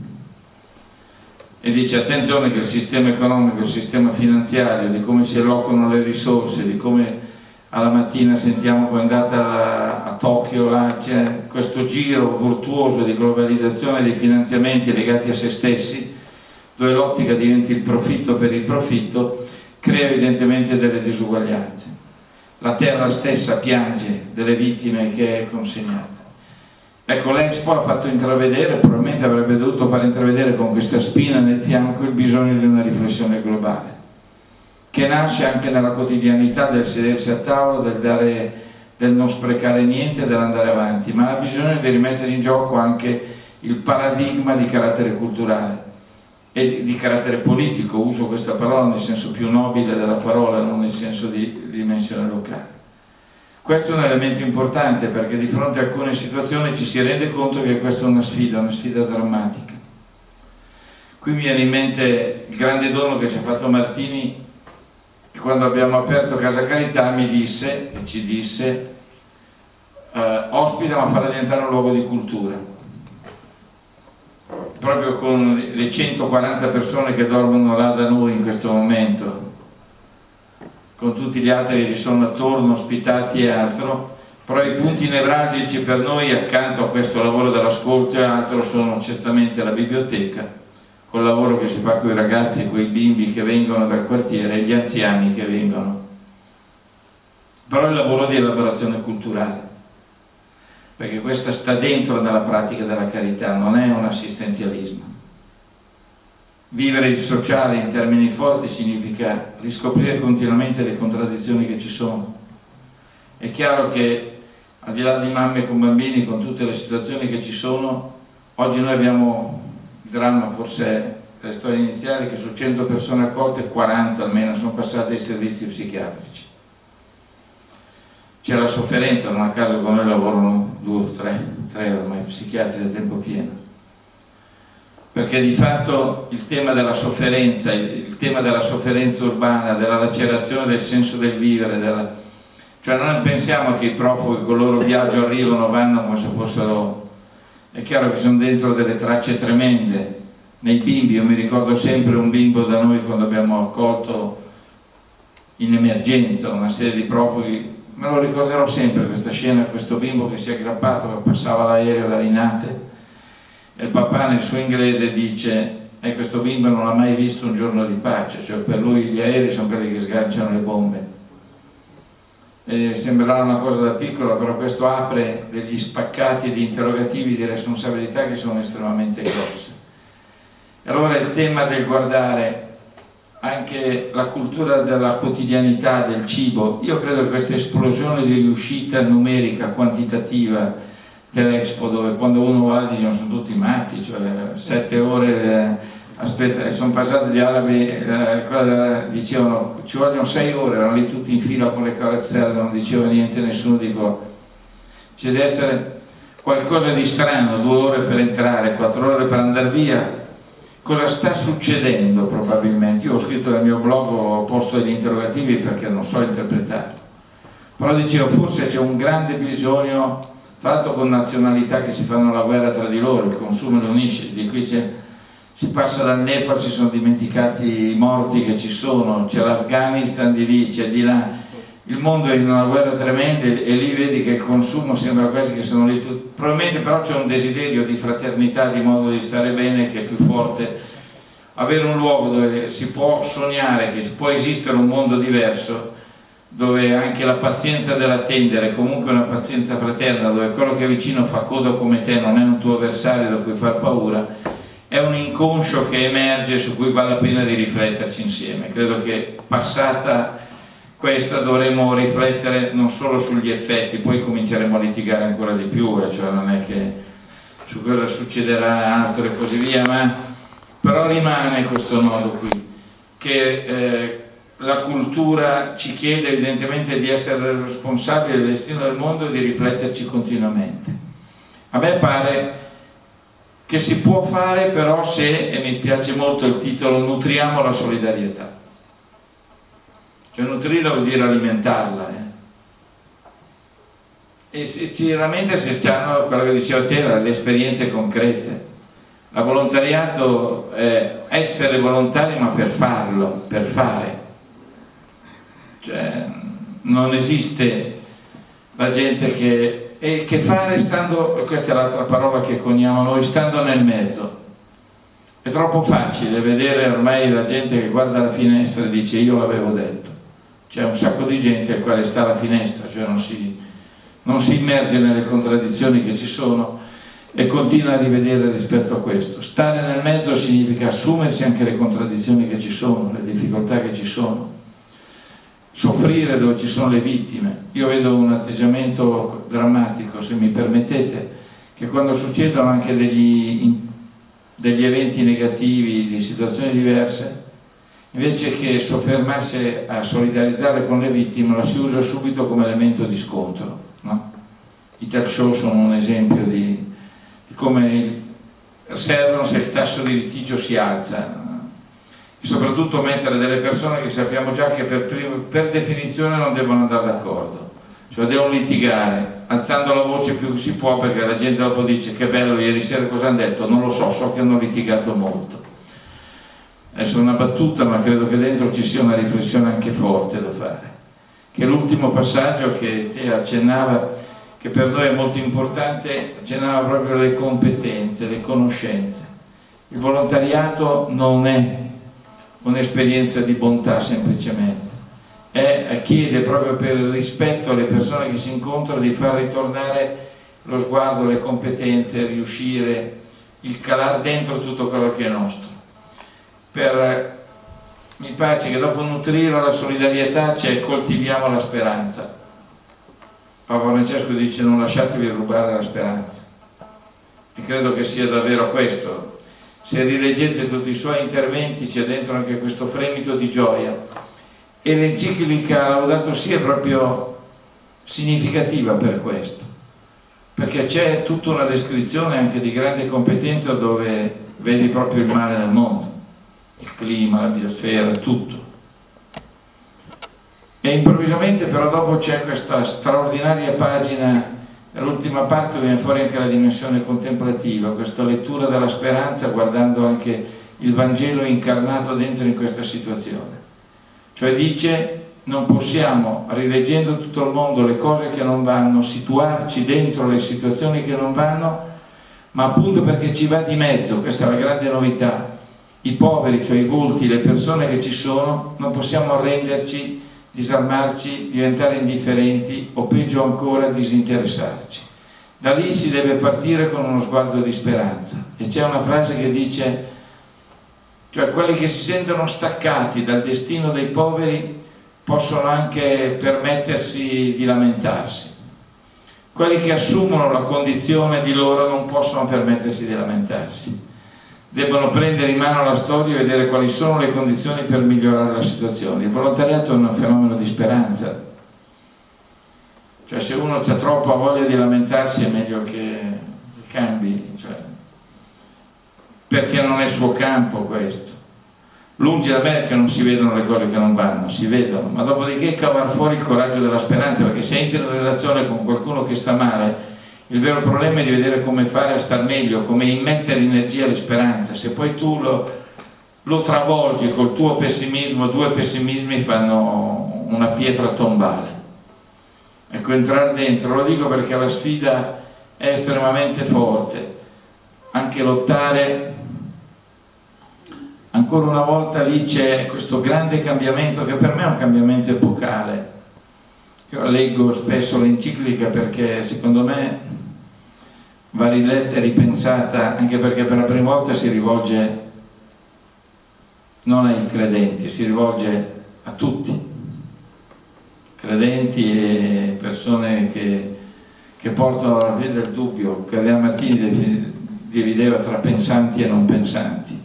E dice attenzione che il sistema economico, il sistema finanziario, di come si allocano le risorse, di come alla mattina sentiamo poi andata a Tokyo, là c'è questo giro virtuoso di globalizzazione dei finanziamenti legati a se stessi, dove l'ottica diventa il profitto per il profitto, crea evidentemente delle disuguaglianze. La terra stessa piange delle vittime che è consegnata. Ecco, l'Expo ha fatto intravedere, probabilmente avrebbe dovuto far intravedere con questa spina nel fianco il bisogno di una riflessione globale, che nasce anche nella quotidianità del sedersi a tavola, del non sprecare niente, dell'andare avanti, ma ha bisogno di rimettere in gioco anche il paradigma di carattere culturale e di carattere politico, uso questa parola nel senso più nobile della parola, non nel senso di dimensione locale. Questo è un elemento importante perché di fronte a alcune situazioni ci si rende conto che questa è una sfida drammatica. Qui mi viene in mente il grande dono che ci ha fatto Martini, che quando abbiamo aperto Casa Carità mi disse, e ci disse, ospita ma farà diventare un luogo di cultura. Proprio con le 140 persone che dormono là da noi in questo momento, con tutti gli altri che ci sono attorno, ospitati e altro, però i punti nevralgici per noi accanto a questo lavoro dell'ascolto e altro sono certamente la biblioteca, col lavoro che si fa con i ragazzi e con i bimbi che vengono dal quartiere e gli anziani che vengono, però il lavoro di elaborazione culturale, perché questa sta dentro nella pratica della carità, non è un assistenzialismo. Vivere il sociale in termini forti significa riscoprire continuamente le contraddizioni che ci sono. È chiaro che al di là di mamme con bambini, con tutte le situazioni che ci sono, oggi noi abbiamo il dramma, forse le storie iniziali, che su 100 persone accolte 40 almeno sono passate ai servizi psichiatrici. C'è la sofferenza, non a caso con noi lavorano 2 o 3 ormai psichiatri a tempo pieno. Perché di fatto il tema della sofferenza, il tema della sofferenza urbana, della lacerazione del senso del vivere, cioè noi pensiamo che i profughi con il loro viaggio arrivano, vanno come se fossero, è chiaro che sono dentro delle tracce tremende, nei bimbi, io mi ricordo sempre un bimbo da noi quando abbiamo accolto in emergenza una serie di profughi, me lo ricorderò sempre questa scena, questo bimbo che si è aggrappato, che passava l'aereo da Linate, e il papà nel suo inglese dice questo bimbo non ha mai visto un giorno di pace, cioè per lui gli aerei sono quelli che sganciano le bombe. E sembrerà una cosa da piccola, però questo apre degli spaccati di interrogativi, di responsabilità che sono estremamente grossi. E allora il tema del guardare anche la cultura della quotidianità del cibo, io credo che questa esplosione di riuscita numerica, quantitativa dell'Expo, dove quando uno va dicono sono tutti matti, cioè 7 ore, aspetta, sono passati gli arabi, dicevano ci vogliono 6 ore, erano lì tutti in fila con le carrozzelle, non diceva niente nessuno, dico c'è deve essere qualcosa di strano, 2 ore per entrare, 4 ore per andare via. Cosa sta succedendo probabilmente? Io ho scritto nel mio blog, ho posto degli interrogativi perché non so interpretarlo. però dicevo forse c'è un grande bisogno, tra l'altro con nazionalità che si fanno la guerra tra di loro, il consumo li unisce, di qui si passa dal Nepal, si sono dimenticati i morti che ci sono, c'è l'Afghanistan di lì, c'è di là, il mondo è in una guerra tremenda e lì vedi che il consumo sembra quasi che sono lì tutti. Probabilmente però c'è un desiderio di fraternità, di modo di stare bene che è più forte, avere un luogo dove si può sognare che può esistere un mondo diverso, dove anche la pazienza dell'attendere è comunque una pazienza fraterna, dove quello che è vicino fa coda come te, non è un tuo avversario da cui far paura, è un inconscio che emerge su cui vale la pena di rifletterci insieme. Credo che passata questa dovremo riflettere non solo sugli effetti, poi cominceremo a litigare ancora di più, cioè non è che su cosa succederà altro e così via, ma però rimane questo nodo qui, che la cultura ci chiede evidentemente di essere responsabili del destino del mondo e di rifletterci continuamente. A me pare che si può fare però se, e mi piace molto il titolo, nutriamo la solidarietà. Cioè nutrirla vuol dire alimentarla. E sicuramente se stanno, quello che diceva te, le esperienze concrete. La volontariato è essere volontari ma per farlo, per fare. Cioè, non esiste la gente che fare stando, questa è l'altra parola che coniamo noi, stando nel mezzo. È troppo facile vedere ormai la gente che guarda la finestra e dice io l'avevo detto. C'è un sacco di gente al quale sta alla finestra, cioè non si immerge nelle contraddizioni che ci sono e continua a rivedere rispetto a questo. Stare nel mezzo significa assumersi anche le contraddizioni che ci sono, le difficoltà che ci sono, soffrire dove ci sono le vittime. Io vedo un atteggiamento drammatico, se mi permettete, che quando succedono anche degli eventi negativi, di situazioni diverse, invece che soffermarsi a solidarizzare con le vittime, la si usa subito come elemento di scontro, no? I talk show sono un esempio di come servono se il tasso di litigio si alza, e soprattutto mettere delle persone che sappiamo già che per definizione non devono andare d'accordo, cioè devono litigare, alzando la voce più che si può, perché la gente dopo dice che bello, ieri sera cosa hanno detto, non lo so che hanno litigato molto. Adesso è una battuta, ma credo che dentro ci sia una riflessione anche forte da fare, che l'ultimo passaggio che te accennava, che per noi è molto importante, accennava proprio le competenze, le conoscenze. Il volontariato non è un'esperienza di bontà semplicemente, chiede proprio per il rispetto alle persone che si incontrano di far ritornare lo sguardo, le competenze, riuscire, il calare dentro tutto quello che è nostro. Mi piace che dopo nutrire la solidarietà c'è coltiviamo la speranza. Papa Francesco dice non lasciatevi rubare la speranza, e credo che sia davvero questo. Se rileggete tutti i suoi interventi c'è dentro anche questo fremito di gioia, e l'enciclica Laudato Si è proprio significativa per questo, perché c'è tutta una descrizione anche di grande competenza dove vedi proprio il male nel mondo, il clima, la biosfera, tutto. E improvvisamente però dopo c'è questa straordinaria pagina, nell'ultima parte viene fuori anche la dimensione contemplativa, questa lettura della speranza guardando anche il Vangelo incarnato dentro in questa situazione. Cioè dice, non possiamo, rileggendo tutto il mondo le cose che non vanno, situarci dentro le situazioni che non vanno, ma appunto perché ci va di mezzo, questa è la grande novità, i poveri, cioè i volti, le persone che ci sono, non possiamo arrenderci, disarmarci, diventare indifferenti o peggio ancora disinteressarci. Da lì si deve partire con uno sguardo di speranza. E c'è una frase che dice, cioè quelli che si sentono staccati dal destino dei poveri possono anche permettersi di lamentarsi. Quelli che assumono la condizione di loro non possono permettersi di lamentarsi. Debbono prendere in mano la storia e vedere quali sono le condizioni per migliorare la situazione. Il volontariato è un fenomeno di speranza. Cioè se uno ha troppa voglia di lamentarsi è meglio che cambi, cioè, perché non è suo campo questo. lungi da me che non si vedono le cose che non vanno, si vedono, ma dopodiché cavar fuori il coraggio della speranza, perché se entri in relazione con qualcuno che sta male, il vero problema è di vedere come fare a star meglio, come immettere energia alle speranze. Se poi tu lo travolgi col tuo pessimismo, due pessimismi fanno una pietra tombale. Ecco, entrare dentro, lo dico perché la sfida è estremamente forte, anche lottare. Ancora una volta lì c'è questo grande cambiamento che per me è un cambiamento epocale. Io leggo spesso l'enciclica perché secondo me va riletta e ripensata, anche perché per la prima volta si rivolge non ai credenti, si rivolge a tutti, credenti e persone che portano la via del dubbio, che Martini divideva tra pensanti e non pensanti.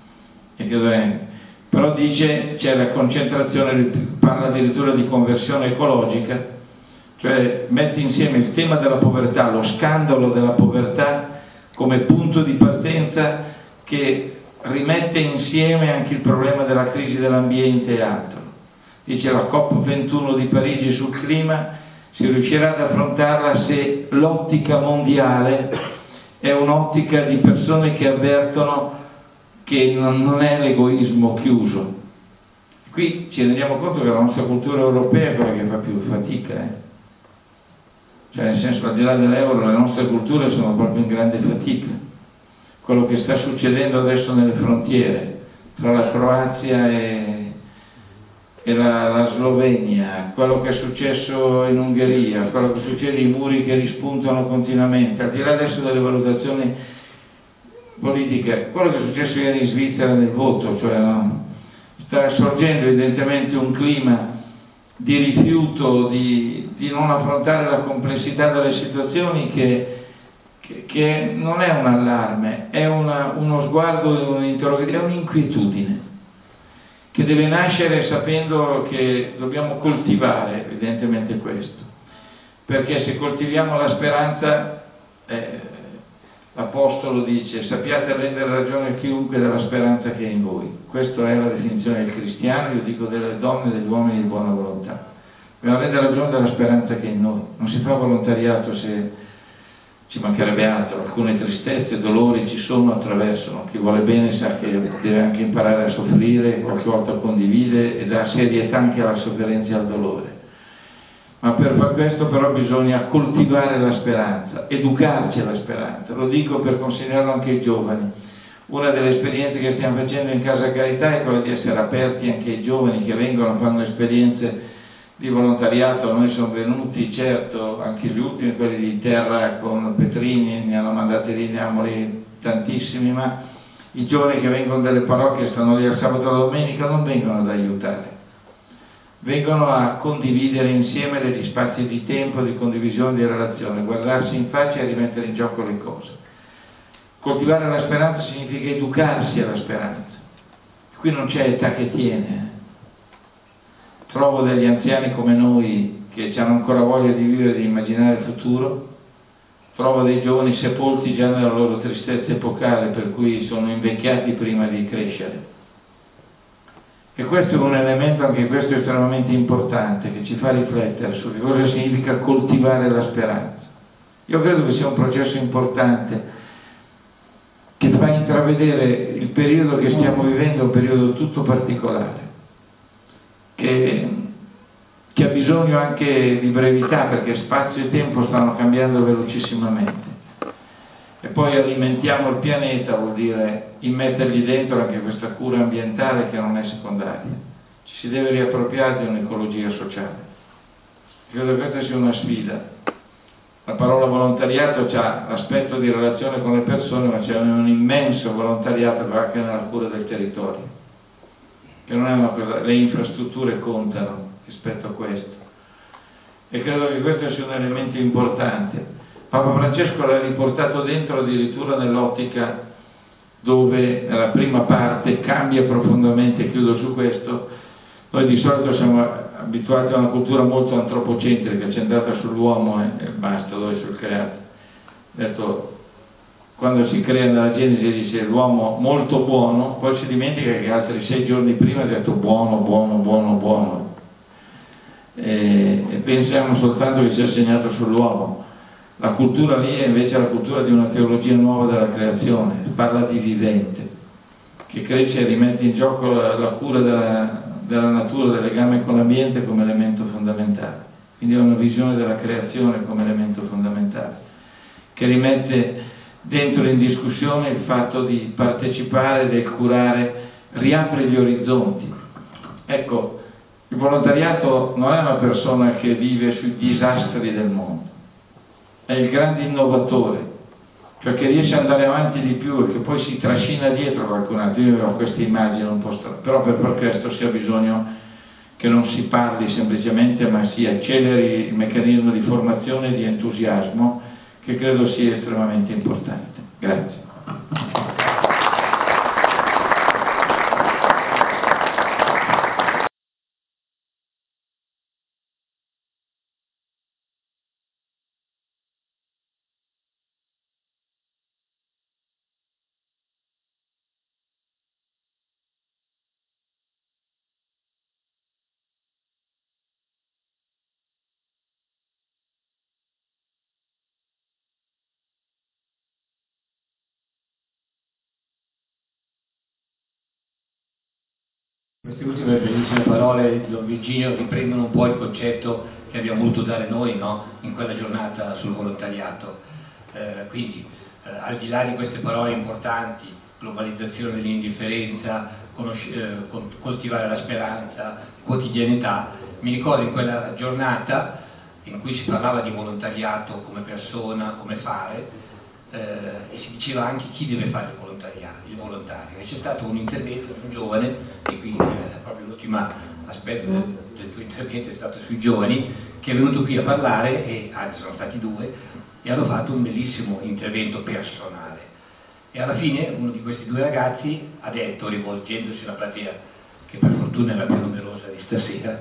Però dice c'è la concentrazione, parla addirittura di conversione ecologica, cioè mette insieme il tema della povertà, lo scandalo della povertà come punto di partenza che rimette insieme anche il problema della crisi dell'ambiente e altro. Dice la COP21 di Parigi sul clima si riuscirà ad affrontarla se l'ottica mondiale è un'ottica di persone che avvertono che non è l'egoismo chiuso. Qui ci rendiamo conto che la nostra cultura europea è quella che fa più fatica, cioè nel senso, al di là dell'euro, le nostre culture sono proprio in grande fatica. Quello che sta succedendo adesso nelle frontiere tra la Croazia e la Slovenia, quello che è successo in Ungheria, quello che succede, i muri che rispuntano continuamente, al di là adesso delle valutazioni politiche, quello che è successo ieri in Svizzera nel voto, cioè sta sorgendo evidentemente un clima di rifiuto, di non affrontare la complessità delle situazioni che non è un allarme, è uno sguardo, è un'inquietudine che deve nascere sapendo che dobbiamo coltivare evidentemente questo, perché se coltiviamo la speranza, l'Apostolo dice: sappiate rendere ragione a chiunque della speranza che è in voi. Questa è la definizione del cristiano, io dico delle donne e degli uomini di buona volontà. Dobbiamo rendere ragione della speranza che è in noi. Non si fa volontariato se ci mancherebbe altro, alcune tristezze, dolori ci sono, attraversano. Chi vuole bene sa che deve anche imparare a soffrire, qualche volta condivide e dà serietà anche alla sofferenza e al dolore. Ma per far questo però bisogna coltivare la speranza, educarci alla speranza. Lo dico per consigliarlo anche ai giovani. Una delle esperienze che stiamo facendo in Casa Carità è quella di essere aperti anche ai giovani che vengono, fanno esperienze di volontariato. Noi siamo venuti, certo, anche gli ultimi, quelli di terra con Petrini, ne hanno mandati lì, ne hanno lì tantissimi, ma i giovani che vengono dalle parrocchie, stanno lì al sabato e la domenica, non vengono ad aiutare. Vengono a condividere insieme degli spazi di tempo, di condivisione, di relazione, guardarsi in faccia e rimettere in gioco le cose. Coltivare la speranza significa educarsi alla speranza. Qui non c'è età che tiene. Trovo degli anziani come noi che hanno ancora voglia di vivere e di immaginare il futuro. Trovo dei giovani sepolti già nella loro tristezza epocale, per cui sono invecchiati prima di crescere. E questo è un elemento, anche questo estremamente importante, che ci fa riflettere su cosa significa coltivare la speranza. Io credo che sia un processo importante che fa intravedere il periodo che stiamo vivendo, un periodo tutto particolare, che ha bisogno anche di brevità, perché spazio e tempo stanno cambiando velocissimamente. E poi alimentiamo il pianeta, vuol dire immettergli dentro anche questa cura ambientale che non è secondaria. Ci si deve riappropriare di un'ecologia sociale. Credo che questa sia una sfida. La parola volontariato ha l'aspetto di relazione con le persone, ma c'è un immenso volontariato anche nella cura del territorio, che non è una cosa, le infrastrutture contano rispetto a questo. E credo che questo sia un elemento importante. Papa Francesco l'ha riportato dentro addirittura nell'ottica dove nella prima parte cambia profondamente, chiudo su questo. Noi di solito siamo abituati a una cultura molto antropocentrica, centrata sull'uomo e basta, dove sul creato. Ha detto quando si crea nella Genesi dice l'uomo molto buono, poi si dimentica che altri 6 giorni prima ha detto buono, buono, buono, buono. E pensiamo soltanto che sia segnato sull'uomo. La cultura lì è invece la cultura di una teologia nuova della creazione, parla di vivente, che cresce e rimette in gioco la cura della natura, del legame con l'ambiente come elemento fondamentale. Quindi è una visione della creazione come elemento fondamentale, che rimette dentro in discussione il fatto di partecipare, del curare, riapre gli orizzonti. Ecco, il volontariato non è una persona che vive sui disastri del mondo, è il grande innovatore, cioè che riesce ad andare avanti di più e che poi si trascina dietro qualcun altro. Io ho queste immagini un po' strane, però per questo sia bisogno che non si parli semplicemente, ma si acceleri il meccanismo di formazione e di entusiasmo, che credo sia estremamente importante. Grazie. Queste ultime bellissime parole di Don Virginio riprendono un po' il concetto che abbiamo voluto dare noi, no? In quella giornata sul volontariato. Quindi, al di là di queste parole importanti, globalizzazione dell'indifferenza, coltivare la speranza, quotidianità, mi ricordo in quella giornata in cui si parlava di volontariato come persona, come fare, e si diceva anche chi deve fare il volontario, e c'è stato un intervento di un giovane, e quindi proprio l'ultimo aspetto del tuo intervento è stato sui giovani, che è venuto qui a parlare, e anzi sono stati 2, e hanno fatto un bellissimo intervento personale, e alla fine uno di questi 2 ragazzi ha detto, rivolgendosi alla platea che per fortuna era più numerosa di stasera,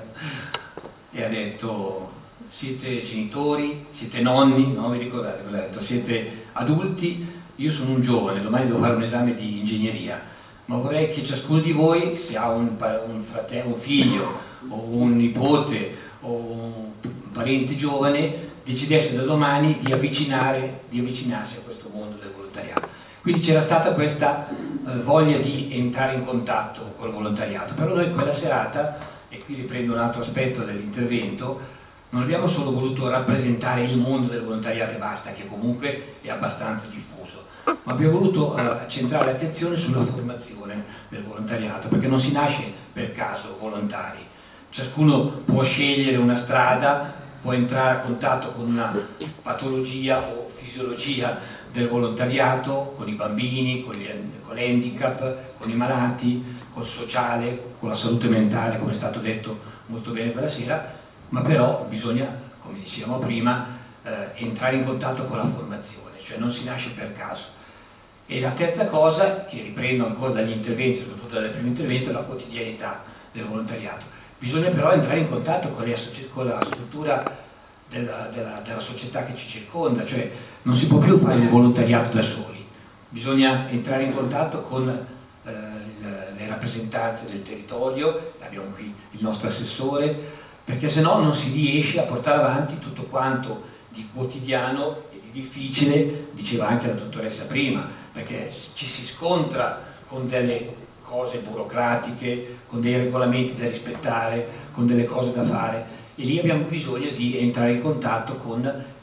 e ha detto: siete genitori, siete nonni, no? Vi ricordate cosa ha detto? Siete adulti, io sono un giovane, domani devo fare un esame di ingegneria, ma vorrei che ciascuno di voi, se ha un fratello, un figlio, o un nipote, o un parente giovane, decidesse da domani di avvicinarsi a questo mondo del volontariato. Quindi c'era stata questa voglia di entrare in contatto col volontariato, però noi quella serata, e qui riprendo un altro aspetto dell'intervento, non abbiamo solo voluto rappresentare il mondo del volontariato e basta, che comunque è abbastanza diffuso, ma abbiamo voluto centrare l'attenzione sulla formazione del volontariato, perché non si nasce per caso volontari. Ciascuno può scegliere una strada, può entrare a contatto con una patologia o fisiologia del volontariato, con i bambini, con l'handicap, con i malati, col sociale, con la salute mentale, come è stato detto molto bene quella sera, ma però bisogna, come dicevamo prima, entrare in contatto con la formazione, cioè non si nasce per caso. E la terza cosa, che riprendo ancora dagli interventi, soprattutto dal primo intervento, è la quotidianità del volontariato. Bisogna però entrare in contatto con la struttura della società che ci circonda, cioè non si può più fare il volontariato da soli, bisogna entrare in contatto con le rappresentanze del territorio, abbiamo qui il nostro assessore, perché se no non si riesce a portare avanti tutto quanto di quotidiano e di difficile, diceva anche la dottoressa prima, perché ci si scontra con delle cose burocratiche, con dei regolamenti da rispettare, con delle cose da fare, e lì abbiamo bisogno di entrare in contatto con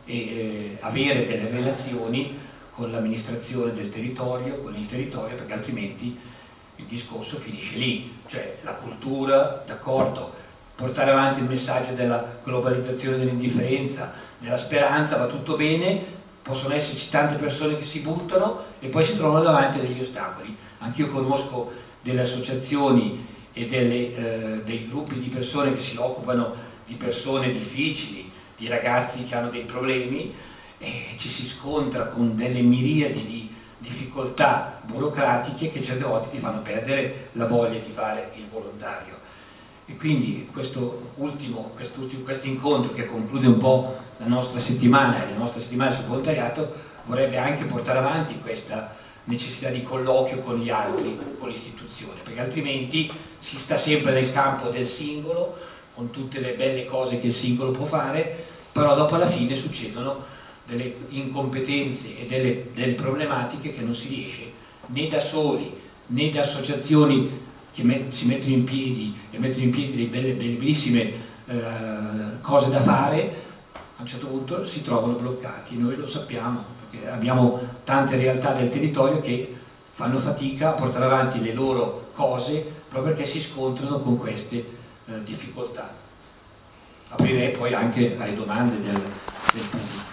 avere delle relazioni con l'amministrazione del territorio, con il territorio, perché altrimenti il discorso finisce lì, cioè la cultura, d'accordo, portare avanti il messaggio della globalizzazione dell'indifferenza, della speranza, va tutto bene, possono esserci tante persone che si buttano e poi si trovano davanti a degli ostacoli. Anch'io conosco delle associazioni e dei gruppi di persone che si occupano di persone difficili, di ragazzi che hanno dei problemi, e ci si scontra con delle miriadi di difficoltà burocratiche che certe volte ti fanno perdere la voglia di fare il volontario. E quindi questo incontro che conclude un po' la nostra settimana sul volontariato vorrebbe anche portare avanti questa necessità di colloquio con gli altri, con l'istituzione, perché altrimenti si sta sempre nel campo del singolo, con tutte le belle cose che il singolo può fare, però dopo alla fine succedono delle incompetenze e delle problematiche che non si riesce né da soli né da associazioni che si mettono in piedi e mettono in piedi delle bellissime cose da fare. A un certo punto si trovano bloccati, noi lo sappiamo perché abbiamo tante realtà del territorio che fanno fatica a portare avanti le loro cose proprio perché si scontrano con queste difficoltà. Aprirei poi anche alle domande del pubblico.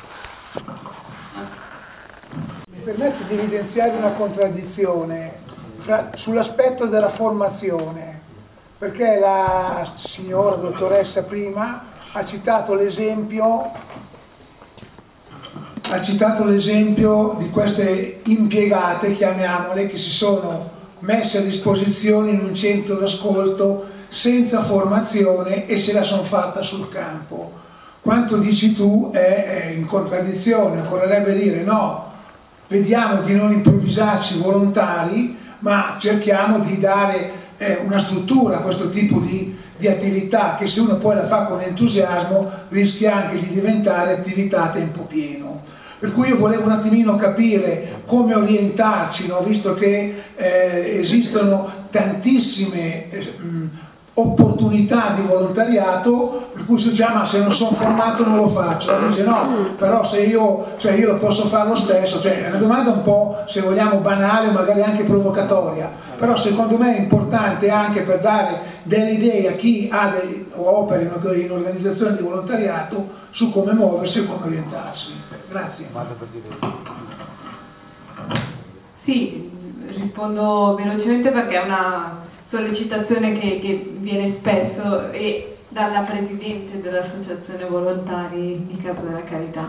Mi permette di evidenziare una contraddizione sull'aspetto della formazione, perché la signora dottoressa prima ha citato l'esempio di queste impiegate, chiamiamole, che si sono messe a disposizione in un centro d'ascolto senza formazione e se la sono fatta sul campo. Quanto dici tu è in contraddizione, occorrerebbe dire no, vediamo di non improvvisarci volontari, ma cerchiamo di dare una struttura a questo tipo di attività che se uno poi la fa con entusiasmo rischia anche di diventare attività a tempo pieno. Per cui io volevo un attimino capire come orientarci, no? Visto che esistono tantissime opportunità di volontariato, per cui si dice ma se non sono formato non lo faccio, dice no, però se io lo posso fare lo stesso, è una domanda un po', se vogliamo, banale o magari anche provocatoria, però secondo me è importante anche per dare delle idee a chi ha o opera in organizzazioni di volontariato su come muoversi e come orientarsi. Grazie. Sì, rispondo velocemente perché è una sollecitazione che viene spesso e dalla Presidente dell'Associazione Volontari di Casa della Carità.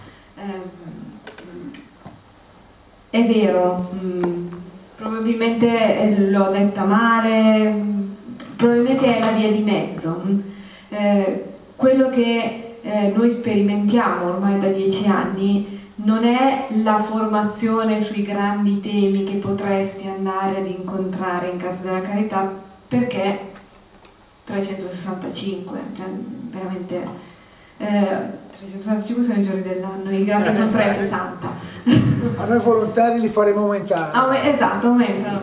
È vero, probabilmente l'ho detta male, probabilmente è la via di mezzo. Quello che noi sperimentiamo ormai da 10 anni non è la formazione sui grandi temi che potresti andare ad incontrare in Casa della Carità, perché 365, cioè veramente 365 sono i giorni dell'anno, i grandi sono 360. A noi volontari li faremo aumentare. Esatto, aumentano.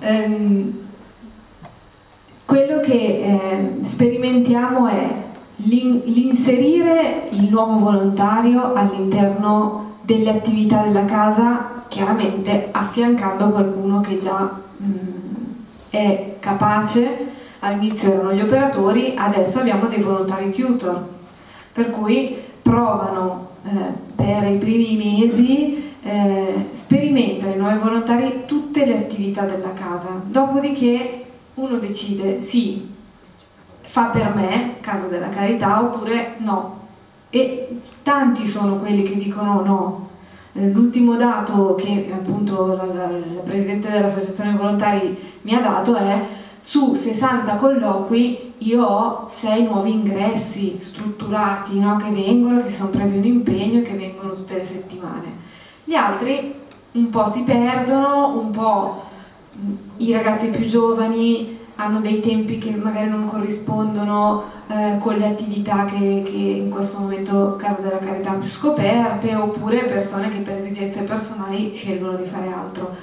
Quello che sperimentiamo è l'inserire il nuovo volontario all'interno delle attività della casa, chiaramente affiancando qualcuno che già è capace. All'inizio erano gli operatori, adesso abbiamo dei volontari tutor, per cui provano per i primi mesi, sperimentano i nuovi volontari tutte le attività della casa, dopodiché uno decide sì, fa per me Casa della Carità oppure no, e tanti sono quelli che dicono no. L'ultimo dato che appunto la Presidente dell'Associazione Volontari mi ha dato è: su 60 colloqui io ho 6 nuovi ingressi strutturati, no? Che vengono, che sono presi un impegno e che vengono tutte le settimane. Gli altri un po' si perdono, un po' i ragazzi più giovani hanno dei tempi che magari non corrispondono con le attività che in questo momento Casa della Carità ha più scoperte, oppure persone che per esigenze personali scelgono di fare altro.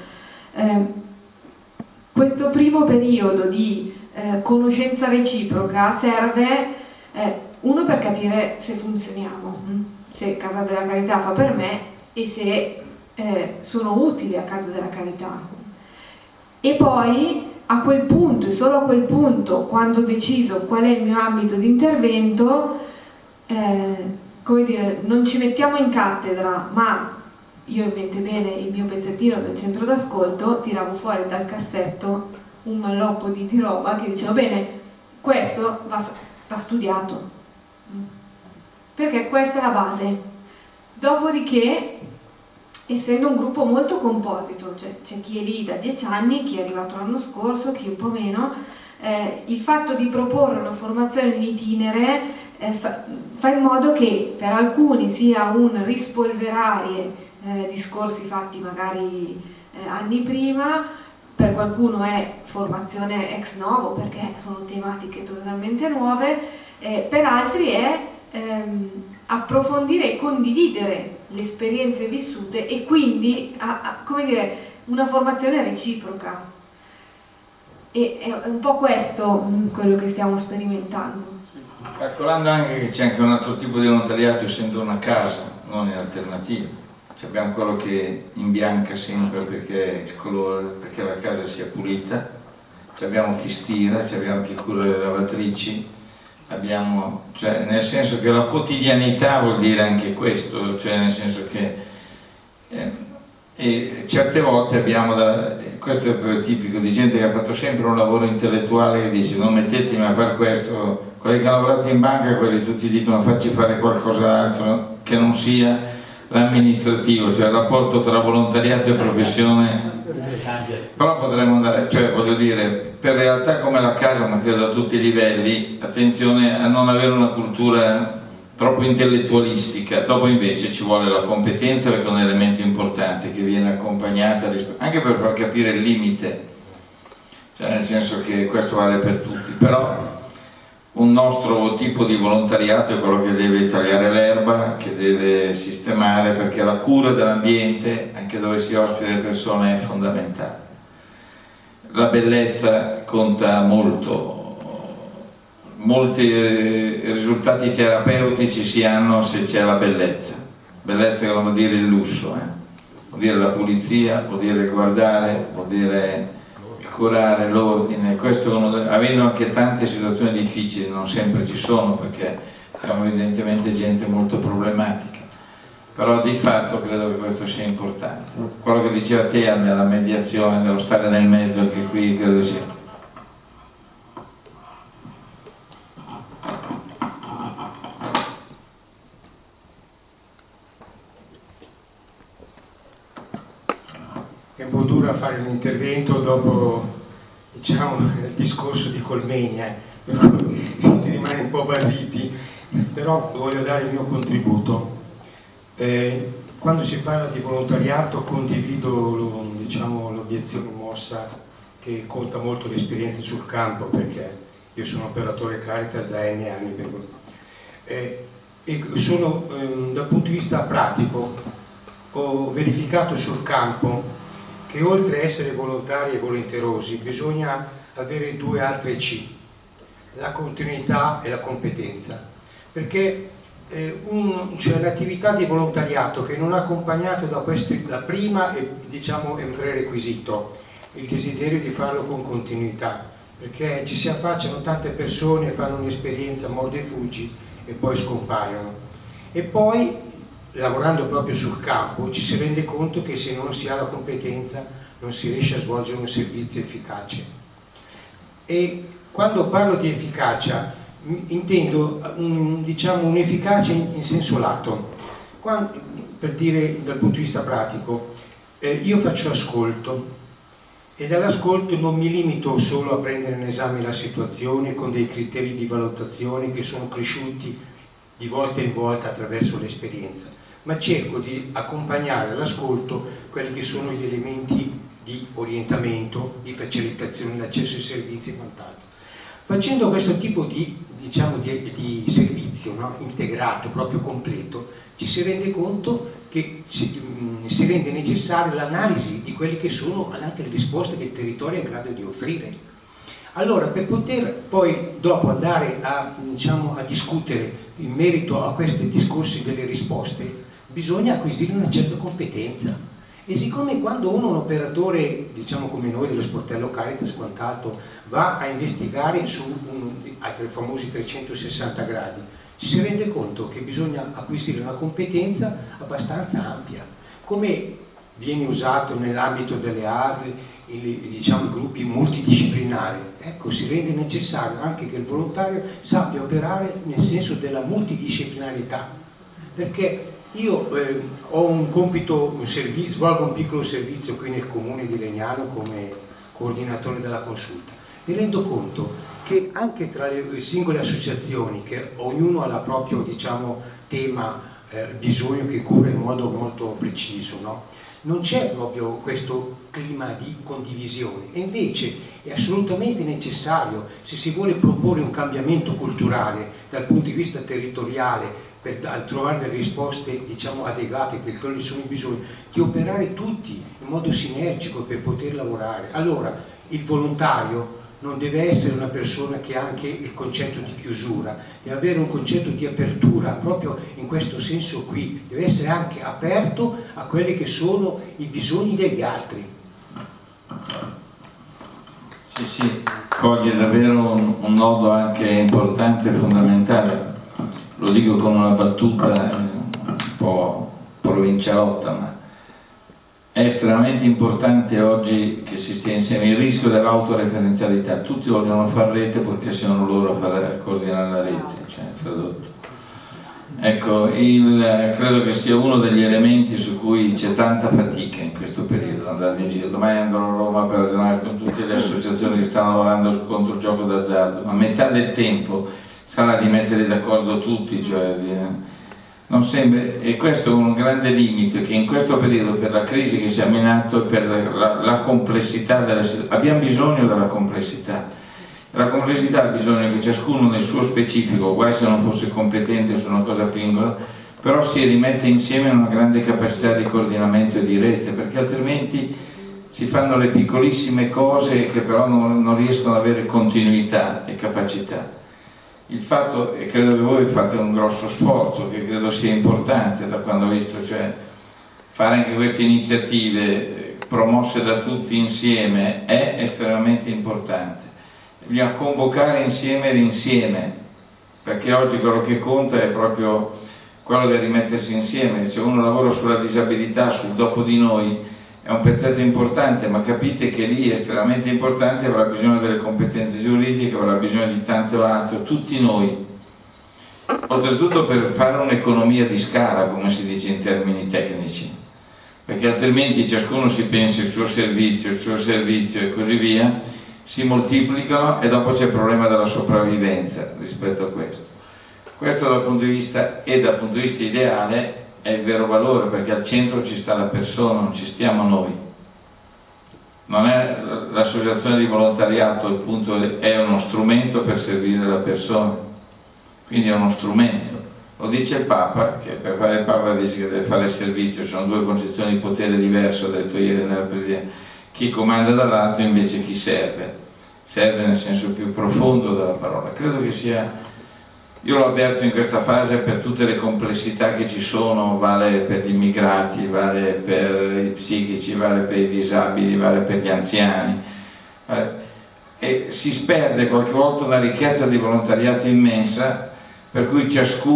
Questo primo periodo di conoscenza reciproca serve, uno, per capire se funzioniamo, se Casa della Carità fa per me e se sono utili a Casa della Carità. E poi a quel punto, e solo a quel punto, quando ho deciso qual è il mio ambito di intervento, come dire, non ci mettiamo in cattedra, ma io in mente bene il mio pezzettino del centro d'ascolto, tiravo fuori dal cassetto un malloppo di roba che dicevo bene, questo va studiato, perché questa è la base. Dopodiché, essendo un gruppo molto composito, cioè c'è chi è lì da 10 anni, chi è arrivato l'anno scorso, chi un po' meno, il fatto di proporre una formazione in itinere fa in modo che per alcuni sia un rispolverare discorsi fatti magari anni prima, per qualcuno è formazione ex novo perché sono tematiche totalmente nuove, per altri è approfondire e condividere le esperienze vissute e quindi come dire, una formazione reciproca. E è un po' questo quello che stiamo sperimentando. Calcolando anche che c'è anche un altro tipo di volontariato, essendo una casa, non in alternativa. Abbiamo quello che imbianca sempre perché il colore, perché la casa sia pulita, abbiamo chi stira, abbiamo chi cura le lavatrici, abbiamo, cioè, nel senso che la quotidianità vuol dire anche questo, cioè nel senso che e certe volte abbiamo, questo è proprio tipico di gente che ha fatto sempre un lavoro intellettuale, che dice non mettetemi a fare questo, quelli che hanno lavorato in banca, quelli tutti dicono facci fare qualcos'altro che non sia l'amministrativo, cioè il rapporto tra volontariato e professione. Però potremmo andare, cioè voglio dire, per realtà come la casa, ma credo a tutti i livelli, attenzione a non avere una cultura troppo intellettualistica, dopo invece ci vuole la competenza perché è un elemento importante che viene accompagnata anche per far capire il limite, cioè nel senso che questo vale per tutti, però un nostro tipo di volontariato è quello che deve tagliare l'erba, che deve sistemare, perché la cura dell'ambiente, anche dove si ospita le persone, è fondamentale. La bellezza conta molto, molti risultati terapeutici si hanno se c'è la bellezza. Bellezza che non vuol dire il lusso, vuol dire la pulizia, vuol dire guardare, vuol dire curare l'ordine. Questo avendo anche tante situazioni difficili, non sempre ci sono perché siamo evidentemente gente molto problematica, però di fatto credo che questo sia importante. Quello che diceva te nella mediazione, nello stare nel mezzo, anche qui credo sia. È un po' duro a fare un intervento dopo, diciamo, il discorso di Colmegna, si rimane un po' basiti, però voglio dare il mio contributo. Quando si parla di volontariato condivido diciamo, l'obiezione mossa che conta molto l'esperienza sul campo, perché io sono operatore Caritas da N anni e sono dal punto di vista pratico, ho verificato sul campo che oltre a essere volontari e volenterosi bisogna avere due altre C, la continuità e la competenza, perché cioè l'attività di volontariato che non è accompagnata da questi, la prima è, diciamo, è un prerequisito, il desiderio di farlo con continuità, perché ci si affacciano tante persone, fanno un'esperienza mordi e fuggi e poi scompaiono, e poi lavorando proprio sul campo ci si rende conto che se non si ha la competenza non si riesce a svolgere un servizio efficace. E quando parlo di efficacia intendo diciamo un'efficacia in senso lato. Per dire dal punto di vista pratico, io faccio ascolto e dall'ascolto non mi limito solo a prendere in esame la situazione con dei criteri di valutazione che sono cresciuti di volta in volta attraverso l'esperienza, ma cerco di accompagnare all'ascolto quelli che sono gli elementi di orientamento, di facilitazione dell'accesso ai servizi e quant'altro. Facendo questo tipo di, diciamo, di servizio, no? Integrato, proprio completo, ci si rende conto che si rende necessaria l'analisi di quelle che sono anche le risposte che il territorio è in grado di offrire. Allora, per poter poi dopo andare a, diciamo, a discutere in merito a questi discorsi delle risposte, bisogna acquisire una certa competenza. E siccome quando un operatore, diciamo come noi, dello sportello Caritas e quant'altro, va a investigare ai famosi 360 gradi, ci si rende conto che bisogna acquisire una competenza abbastanza ampia. Come viene usato nell'ambito delle ASL, diciamo, gruppi multidisciplinari, ecco, si rende necessario anche che il volontario sappia operare nel senso della multidisciplinarietà, perché io ho un compito, svolgo un piccolo servizio qui nel comune di Legnano come coordinatore della consulta. Mi rendo conto che anche tra le singole associazioni, che ognuno ha il proprio, diciamo, tema bisogno che cura in modo molto preciso, no? Non c'è proprio questo clima di condivisione e invece è assolutamente necessario, se si vuole proporre un cambiamento culturale dal punto di vista territoriale, per trovare delle risposte, diciamo, adeguate per quelli che sono i bisogni, di operare tutti in modo sinergico per poter lavorare. Allora il volontario non deve essere una persona che ha anche il concetto di chiusura, deve avere un concetto di apertura proprio in questo senso qui, deve essere anche aperto a quelli che sono i bisogni degli altri. Sì, coglie davvero un nodo anche importante e fondamentale, lo dico con una battuta un po' provincialotta, ma è estremamente importante oggi che si stia insieme. Il rischio dell'autoreferenzialità, tutti vogliono fare rete perché siano loro a coordinare la rete, cioè tradotto. Ecco, credo che sia uno degli elementi su cui c'è tanta fatica in questo periodo, andare in giro. Domani andrò a Roma per ragionare con tutte le associazioni che stanno lavorando contro il gioco d'azzardo, ma metà del tempo sarà di mettere d'accordo tutti, cioè non sembra, e questo è un grande limite che in questo periodo, per la crisi che siamo in atto e per la complessità della situazione, abbiamo bisogno della complessità. La complessità ha bisogno che ciascuno nel suo specifico, guai se non fosse competente su una cosa piccola, però si rimette insieme una grande capacità di coordinamento e di rete, perché altrimenti si fanno le piccolissime cose che però non riescono ad avere continuità e capacità. Il fatto, e credo che voi fate un grosso sforzo, che credo sia importante da quando ho visto, cioè fare anche queste iniziative promosse da tutti insieme è estremamente importante. Bisogna convocare insieme l'insieme, perché oggi quello che conta è proprio quello di rimettersi insieme. Se uno lavora sulla disabilità, sul dopo di noi, è un pezzetto importante, ma capite che lì è estremamente importante, avrà bisogno delle competenze giuridiche, avrà bisogno di tanto altro, tutti noi. Oltretutto per fare un'economia di scala, come si dice in termini tecnici, perché altrimenti ciascuno si pensa il suo servizio e così via, si moltiplicano e dopo c'è il problema della sopravvivenza rispetto a questo. Questo dal punto di vista ideale è il vero valore, perché al centro ci sta la persona, non ci stiamo noi. Non è l'associazione di volontariato, il punto è uno strumento per servire la persona, quindi è uno strumento. Lo dice il Papa, che per fare il Papa dice che deve fare il servizio, sono due concezioni di potere diverse, ho detto ieri nella Presidenza, chi comanda dall'alto invece chi serve nel senso più profondo della parola. Credo che sia, io l'ho avverto in questa fase per tutte le complessità che ci sono, vale per gli immigrati, vale per i psichici, vale per i disabili, vale per gli anziani, e si sperde qualche volta una ricchezza di volontariato immensa, per cui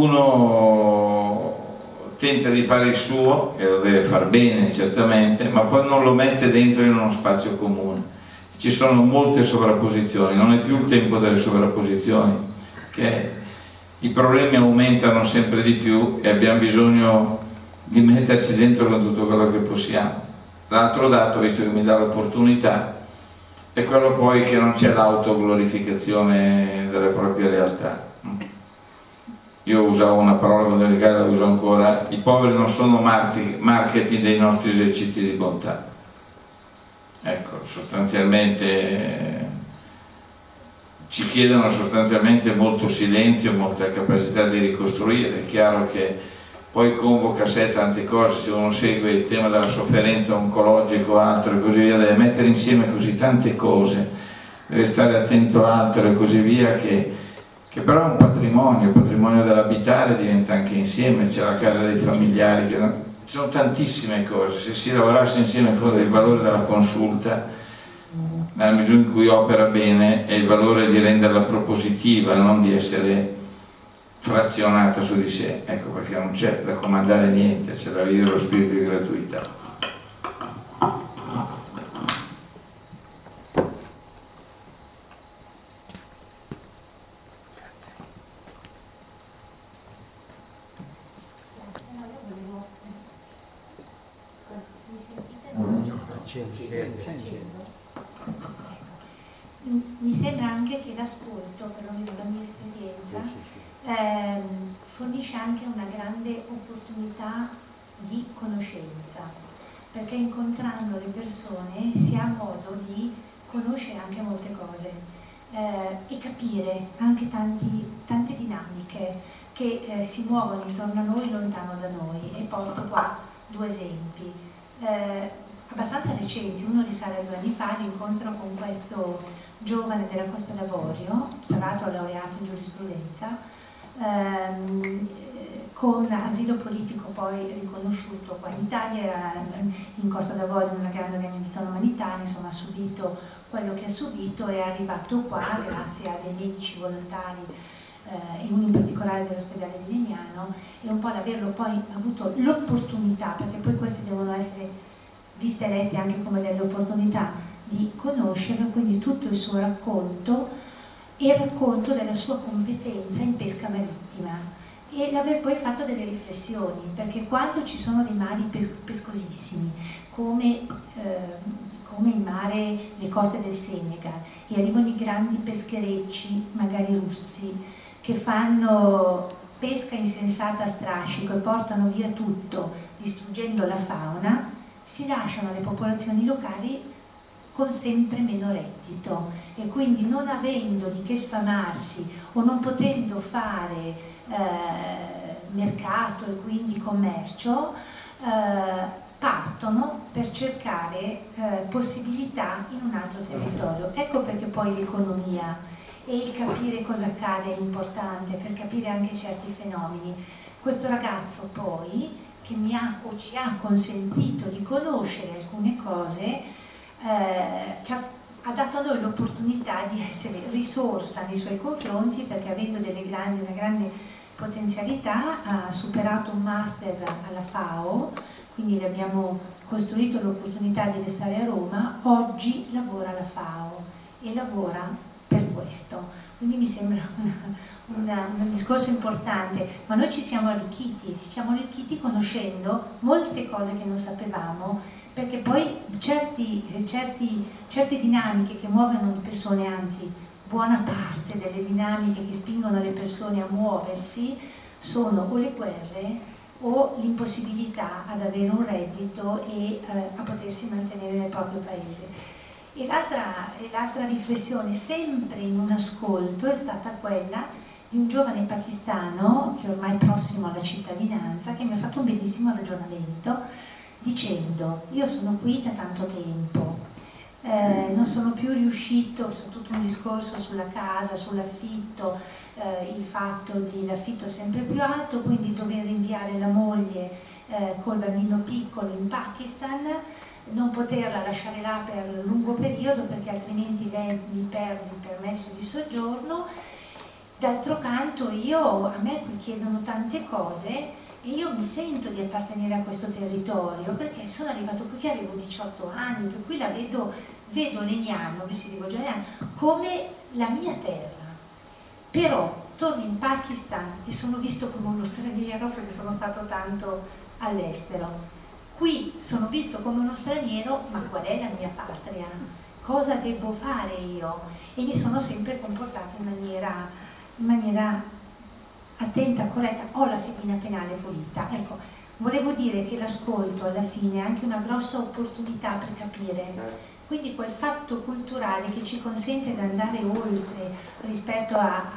ciascuno tenta di fare il suo, e lo deve far bene certamente, ma poi non lo mette dentro in uno spazio comune. Ci sono molte sovrapposizioni, non è più il tempo delle sovrapposizioni, che i problemi aumentano sempre di più e abbiamo bisogno di metterci dentro con tutto quello che possiamo. L'altro dato, visto che mi dà l'opportunità, è quello poi che non c'è l'autoglorificazione delle proprie realtà. Io usavo una parola con delicata, la uso ancora: i poveri non sono marketing dei nostri esercizi di bontà. Ecco, sostanzialmente ci chiedono molto silenzio, molta capacità di ricostruire. È chiaro che poi convoca a sé tante cose, se uno segue il tema della sofferenza oncologica o altro e così via, deve mettere insieme così tante cose, deve stare attento a altro e così via, che però è un patrimonio, il patrimonio dell'abitare diventa anche insieme, c'è la casa dei familiari, ci sono tantissime cose. Se si lavorasse insieme con il valore della consulta, nella misura in cui opera bene, è il valore di renderla propositiva, non di essere frazionata su di sé, ecco perché non c'è da comandare niente, c'è da vivere lo spirito di gratuità. Mi sembra anche che l'ascolto, perlomeno la mia esperienza, fornisce anche una grande opportunità di conoscenza, perché incontrando le persone si ha modo di conoscere anche molte cose e capire anche tante dinamiche che si muovono intorno a noi, lontano da noi. E porto qua due esempi abbastanza recenti. Uno risale 2 anni fa, l'incontro con questo giovane della Costa d'Avorio, tra l'altro laureato in giurisprudenza, con asilo politico poi riconosciuto qua in Italia, era in Costa d'Avorio in una grande organizzazione umanitaria, insomma ha subito quello che ha subito e è arrivato qua grazie a dei medici volontari, e uno in particolare dell'ospedale di Legnano, e un po' l'averlo poi avuto l'opportunità, perché poi queste devono essere viste e lette anche come delle opportunità di conoscerlo, quindi tutto il suo racconto e il racconto della sua competenza in pesca marittima, e l'aver poi fatto delle riflessioni, perché quando ci sono dei mari pescosissimi come in mare le coste del Senegal, e arrivano i grandi pescherecci magari russi che fanno pesca insensata a strascico e portano via tutto distruggendo la fauna, si lasciano le popolazioni locali con sempre meno reddito, e quindi non avendo di che sfamarsi o non potendo fare mercato e quindi commercio, partono per cercare possibilità in un altro territorio. Ecco perché poi l'economia e il capire cosa accade è importante, per capire anche certi fenomeni. Questo ragazzo poi, che ci ha consentito di conoscere alcune cose, ha dato a noi l'opportunità di essere risorsa nei suoi confronti, perché avendo una grande potenzialità ha superato un master alla FAO, quindi le abbiamo costruito l'opportunità di restare a Roma. Oggi lavora alla FAO e lavora per questo, quindi mi sembra un discorso importante, ma noi ci siamo arricchiti conoscendo molte cose che non sapevamo, perché poi certe dinamiche che muovono le persone, anzi buona parte delle dinamiche che spingono le persone a muoversi, sono o le guerre o l'impossibilità ad avere un reddito e a potersi mantenere nel proprio paese. E l'altra riflessione, sempre in un ascolto, è stata quella di un giovane pakistano che è ormai prossimo alla cittadinanza, che mi ha fatto un bellissimo ragionamento dicendo: io sono qui da tanto tempo, non sono più riuscito, su tutto un discorso sulla casa, sull'affitto, il fatto di l'affitto sempre più alto, quindi dover inviare la moglie col bambino piccolo in Pakistan, non poterla lasciare là per lungo periodo perché altrimenti lei mi perde il permesso di soggiorno. D'altro canto a me qui chiedono tante cose e io mi sento di appartenere a questo territorio, perché sono arrivato qui che avevo 18 anni, per cui vedo Legnano, che si rivolge a Legnano, come la mia terra. Però torno in Pakistan e sono visto come uno straniero, perché sono stato tanto all'estero. Qui sono visto come uno straniero, ma qual è la mia patria? Cosa devo fare io? E mi sono sempre comportata in maniera attenta, corretta. Ho la fedina penale pulita. Ecco, volevo dire che l'ascolto alla fine è anche una grossa opportunità per capire. Quindi quel fatto culturale che ci consente di andare oltre rispetto a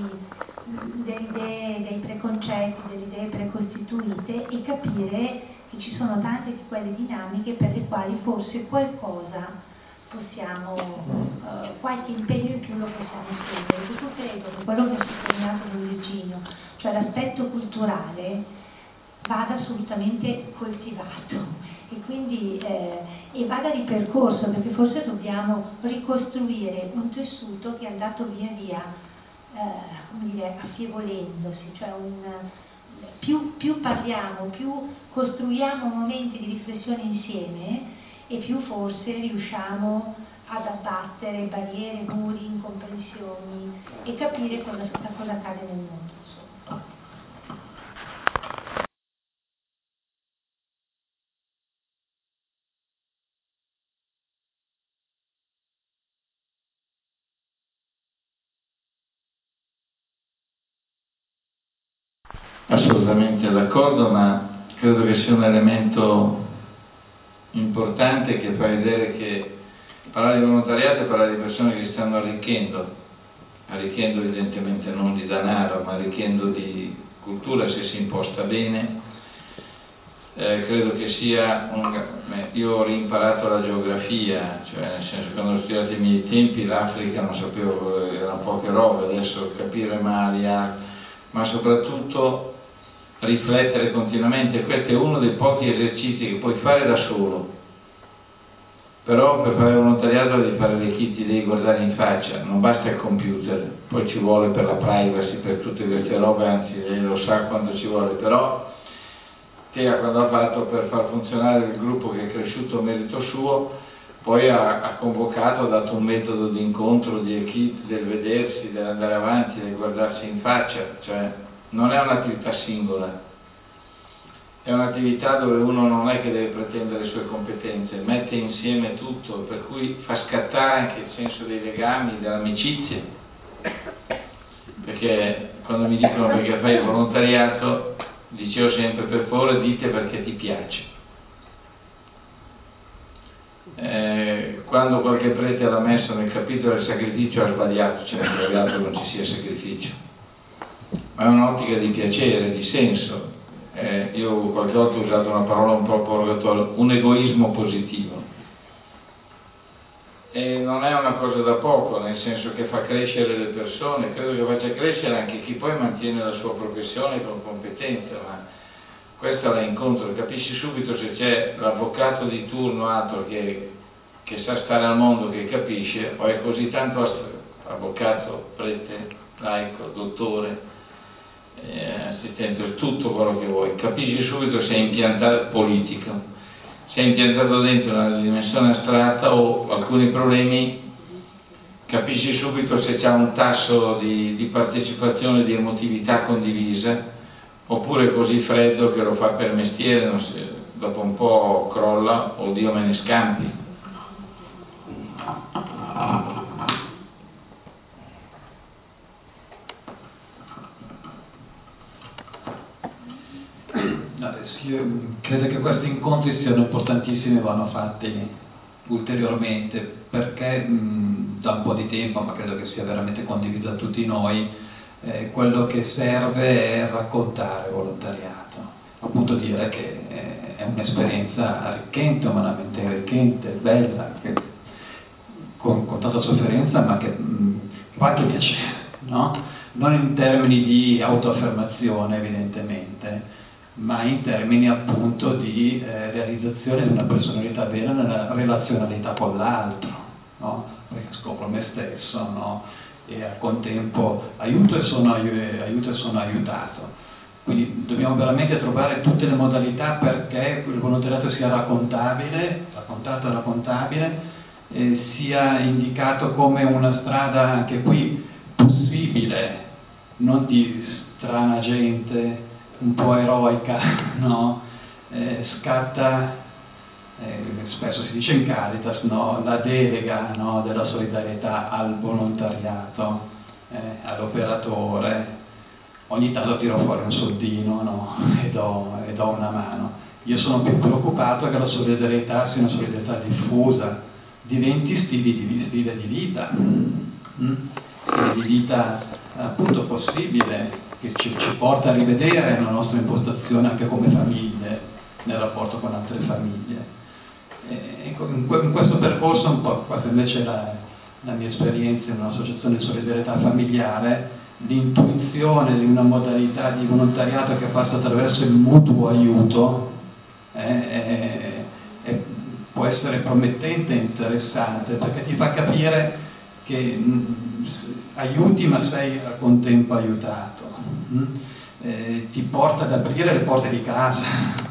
delle idee, dei preconcetti, delle idee precostituite, e capire che ci sono tante di quelle dinamiche per le quali forse qualcosa possiamo, qualche impegno in più lo possiamo spendere. Tu credo che quello che ha sottolineato Don Virginio, cioè l'aspetto culturale, vada assolutamente coltivato e quindi e vada ripercorso, perché forse dobbiamo ricostruire un tessuto che è andato via via affievolendosi, cioè più parliamo, più costruiamo momenti di riflessione insieme e più forse riusciamo ad abbattere barriere, muri, incomprensioni e capire cosa accade nel mondo. assolutamente d'accordo, ma credo che sia un elemento importante che fa vedere che parlare di volontariato è parlare di persone che stanno arricchendo evidentemente non di denaro, ma arricchendo di cultura se si imposta bene. Credo che sia io ho rimparato la geografia, cioè nel senso che quando ho studiato i miei tempi l'Africa non sapevo, erano poche robe, adesso capire Mali, ma soprattutto riflettere continuamente. Questo è uno dei pochi esercizi che puoi fare da solo, però per fare volontariato devi fare le kit, devi guardare in faccia, non basta il computer, poi ci vuole per la privacy, per tutte queste robe, anzi lei lo sa quanto ci vuole, però Tea quando ha fatto per far funzionare il gruppo che è cresciuto a merito suo, poi ha convocato, ha dato un metodo di incontro, di kit, del vedersi, dell'andare avanti, del guardarsi in faccia, cioè non è un'attività singola, è un'attività dove uno non è che deve pretendere le sue competenze, mette insieme tutto, per cui fa scattare anche il senso dei legami, delle amicizie, perché quando mi dicono perché fai il volontariato, dicevo sempre per favore dite perché ti piace. Quando qualche prete l'ha messo nel capitolo del sacrificio ha sbagliato, cioè ha sbagliato non ci sia sacrificio, ma è un'ottica di piacere, di senso. Io qualche volta ho usato una parola un po' provocatoria, un egoismo positivo, e non è una cosa da poco, nel senso che fa crescere le persone, credo che faccia crescere anche chi poi mantiene la sua professione con competenza, ma questa la incontro, capisci subito se c'è l'avvocato di turno altro che sa stare al mondo, che capisce, o è così tanto avvocato, prete, laico, dottore, assistente, tutto quello che vuoi, capisci subito se è impiantato politico, se è impiantato dentro una dimensione astratta o alcuni problemi, capisci subito se c'è un tasso di partecipazione, di emotività condivisa, oppure così freddo che lo fa per mestiere, dopo un po' crolla o Dio me ne scampi. Io credo che questi incontri siano importantissimi e vanno fatti ulteriormente, perché da un po' di tempo, ma credo che sia veramente condiviso da tutti noi, quello che serve è raccontare volontariato, appunto dire che è un'esperienza arricchente, umanamente arricchente, bella, che, con tanta sofferenza, ma che fa anche piacere, no? Non in termini di autoaffermazione evidentemente, ma in termini appunto di realizzazione di una personalità vera nella relazionalità con l'altro, no? Perché scopro me stesso, no? E al contempo aiuto e sono aiutato. Quindi dobbiamo veramente trovare tutte le modalità perché il volontariato sia raccontabile, raccontato e raccontabile, sia indicato come una strada anche qui possibile, non di strana gente, un po' eroica, no? Scatta, spesso si dice in Caritas, no? La delega, no? Della solidarietà al volontariato, all'operatore. Ogni tanto tiro fuori un soldino, no? e do una mano. Io sono più preoccupato che la solidarietà sia una solidarietà diffusa, diventi stile di vita, stile di vita appunto possibile, che ci porta a rivedere la nostra impostazione anche come famiglie, nel rapporto con altre famiglie. In questo percorso, un po', questa invece è la mia esperienza in un'associazione di solidarietà familiare, l'intuizione di una modalità di volontariato che passa attraverso il mutuo aiuto può essere promettente e interessante, perché ti fa capire che aiuti ma sei al contempo aiutato, ti porta ad aprire le porte di casa,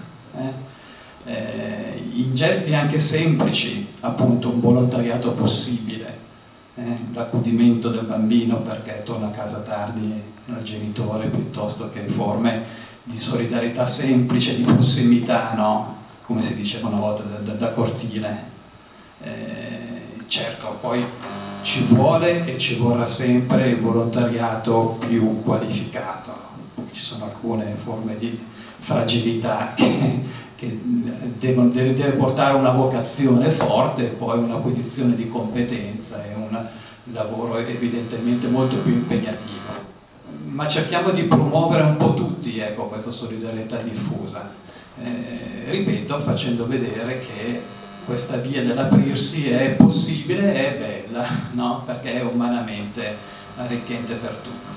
in gesti anche semplici, appunto un volontariato possibile, l'accudimento del bambino perché torna a casa tardi al genitore, piuttosto che forme di solidarietà semplice, di prossimità, no? Come si diceva una volta da cortile. Certo, poi ci vuole e ci vorrà sempre il volontariato più qualificato, ci sono alcune forme di fragilità che deve portare una vocazione forte, poi un'acquisizione di competenza e un lavoro evidentemente molto più impegnativo. Ma cerchiamo di promuovere un po' tutti, ecco, questa solidarietà diffusa, ripeto, facendo vedere che questa via dell'aprirsi è possibile e è bella, no? Perché è umanamente arricchente per tutti.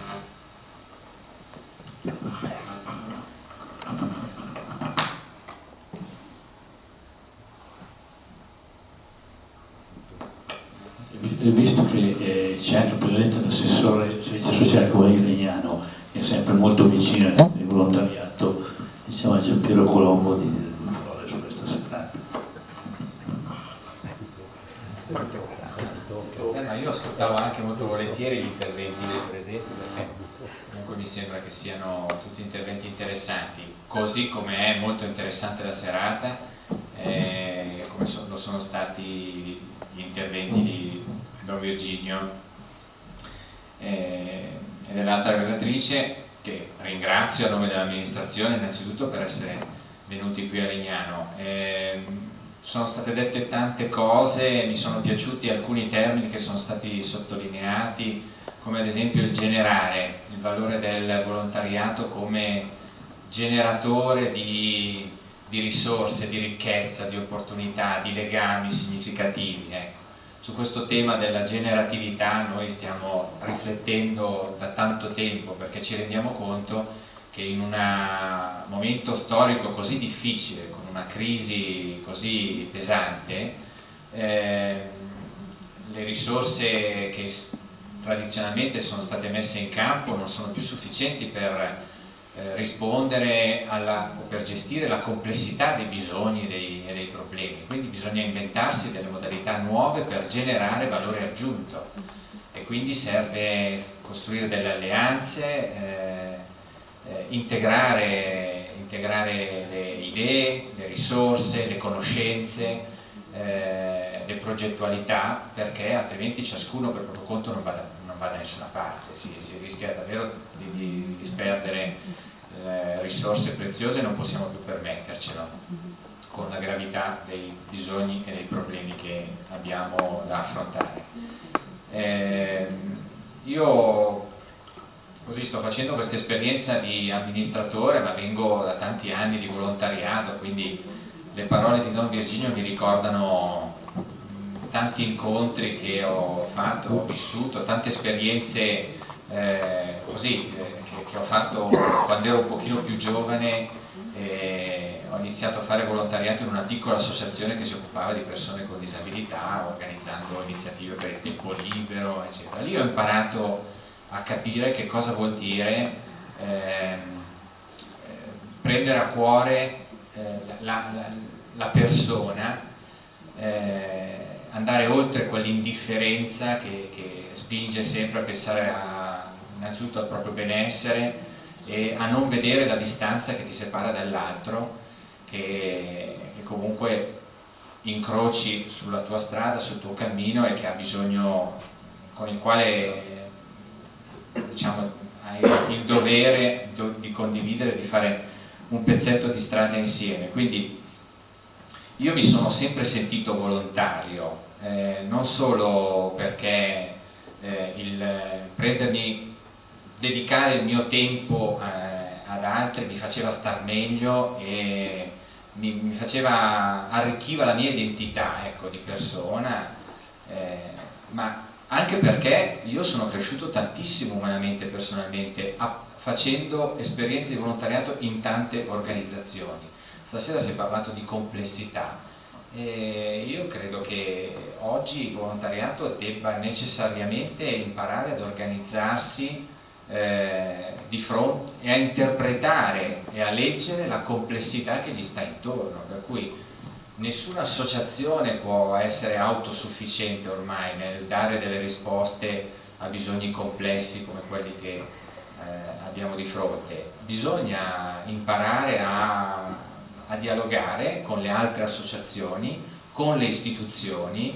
Visto che c'è anche presente l'assessore servizio sociale Comune di Legnano, che è sempre molto vicino al volontariato, diciamo a Giampiero Colombo di dire due parole su questa serata. Ma io ascoltavo anche molto volentieri gli interventi dei presenti, perché comunque mi sembra che siano tutti interventi interessanti, così come è molto interessante la serata, come lo sono stati gli interventi di Don Virginio e dell'altra relatrice, che ringrazio a nome dell'amministrazione innanzitutto per essere venuti qui a Legnano. Sono state dette tante cose, mi sono piaciuti alcuni termini che sono stati sottolineati, come ad esempio il generare, il valore del volontariato come generatore di risorse, di ricchezza, di opportunità, di legami significativi. Ecco. Su questo tema della generatività noi stiamo riflettendo da tanto tempo, perché ci rendiamo conto che in un momento storico così difficile, con una crisi così pesante, le risorse che tradizionalmente sono state messe in campo non sono più sufficienti per rispondere o per gestire la complessità dei bisogni e dei problemi. Quindi bisogna inventarsi delle modalità nuove per generare valore aggiunto, e quindi serve costruire delle alleanze, integrare le idee, le risorse, le conoscenze, le progettualità, perché altrimenti ciascuno per proprio conto non va da nessuna parte, si rischia davvero di disperdere risorse preziose e non possiamo più permettercelo, con la gravità dei bisogni e dei problemi che abbiamo da affrontare. Io così sto facendo questa esperienza di amministratore, ma vengo da tanti anni di volontariato, quindi le parole di Don Virginio mi ricordano tanti incontri che ho fatto, ho vissuto, tante esperienze che ho fatto quando ero un pochino più giovane. Ho iniziato a fare volontariato in una piccola associazione che si occupava di persone con disabilità, organizzando iniziative per il tempo libero, eccetera. Lì ho imparato a capire che cosa vuol dire prendere a cuore la persona, andare oltre quell'indifferenza che spinge sempre a pensare innanzitutto al proprio benessere e a non vedere la distanza che ti separa dall'altro, che comunque incroci sulla tua strada, sul tuo cammino, e che ha bisogno, con il quale diciamo hai il dovere di condividere, di fare un pezzetto di strada insieme. Quindi io mi sono sempre sentito volontario, non solo perché dedicare il mio tempo ad altri mi faceva star meglio e mi arricchiva la mia identità, ecco, di persona, ma anche perché io sono cresciuto tantissimo umanamente e personalmente facendo esperienze di volontariato in tante organizzazioni. Stasera si è parlato di complessità e io credo che oggi il volontariato debba necessariamente imparare ad organizzarsi di fronte e a interpretare e a leggere la complessità che gli sta intorno, per cui nessuna associazione può essere autosufficiente ormai nel dare delle risposte a bisogni complessi come quelli che abbiamo di fronte. Bisogna imparare a dialogare con le altre associazioni, con le istituzioni,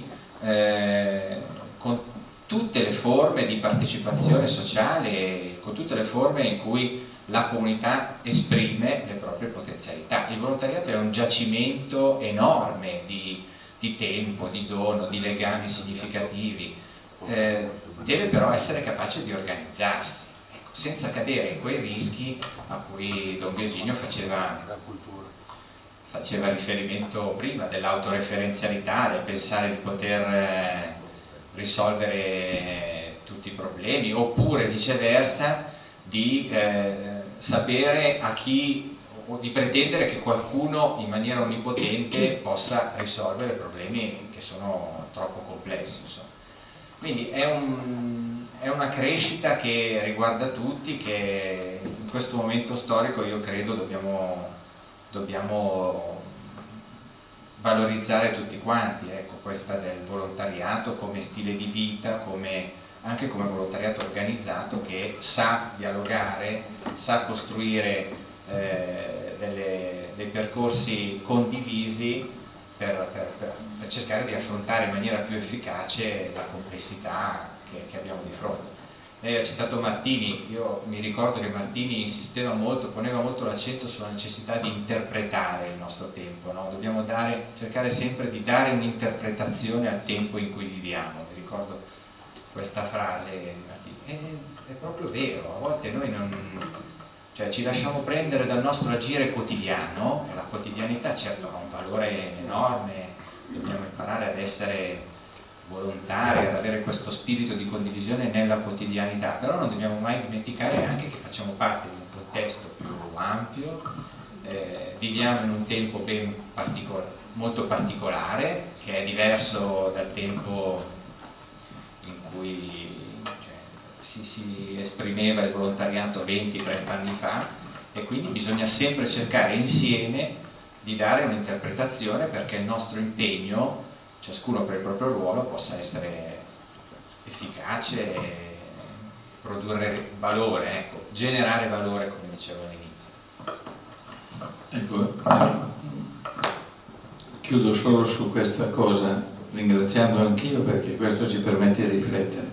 con tutte le forme di partecipazione sociale, con tutte le forme in cui la comunità esprime le proprie potenzialità. Il volontariato è un giacimento enorme di tempo, di dono, di legami significativi, deve però essere capace di organizzarsi, ecco, senza cadere in quei rischi a cui Don Virginio faceva riferimento prima, dell'autoreferenzialità, del pensare di poter risolvere tutti i problemi, oppure viceversa di sapere a chi, o di pretendere che qualcuno in maniera onnipotente possa risolvere problemi che sono troppo complessi, insomma. Quindi è una crescita che riguarda tutti, che in questo momento storico io credo dobbiamo valorizzare tutti quanti, ecco, questa del volontariato come stile di vita, anche come volontariato organizzato che sa dialogare, sa costruire dei percorsi condivisi per cercare di affrontare in maniera più efficace la complessità che abbiamo di fronte. Lei ha citato Martini, io mi ricordo che Martini insisteva molto, poneva molto l'accento sulla necessità di interpretare il nostro tempo, no? Dobbiamo cercare sempre di dare un'interpretazione al tempo in cui viviamo. Mi ricordo questa frase di Martini, è proprio vero, a volte noi ci lasciamo prendere dal nostro agire quotidiano, e la quotidianità certo ha un valore enorme, dobbiamo imparare ad essere volontari, ad avere questo spirito di condivisione nella quotidianità, però non dobbiamo mai dimenticare anche che facciamo parte di un contesto più ampio, viviamo in un tempo molto particolare, che è diverso dal tempo in cui si esprimeva il volontariato 20-30 anni fa, e quindi bisogna sempre cercare insieme di dare un'interpretazione perché il nostro impegno, ciascuno per il proprio ruolo, possa essere efficace e produrre valore, ecco, generare valore, come dicevo all'inizio. Ecco, chiudo solo su questa cosa, ringraziando anch'io perché questo ci permette di riflettere.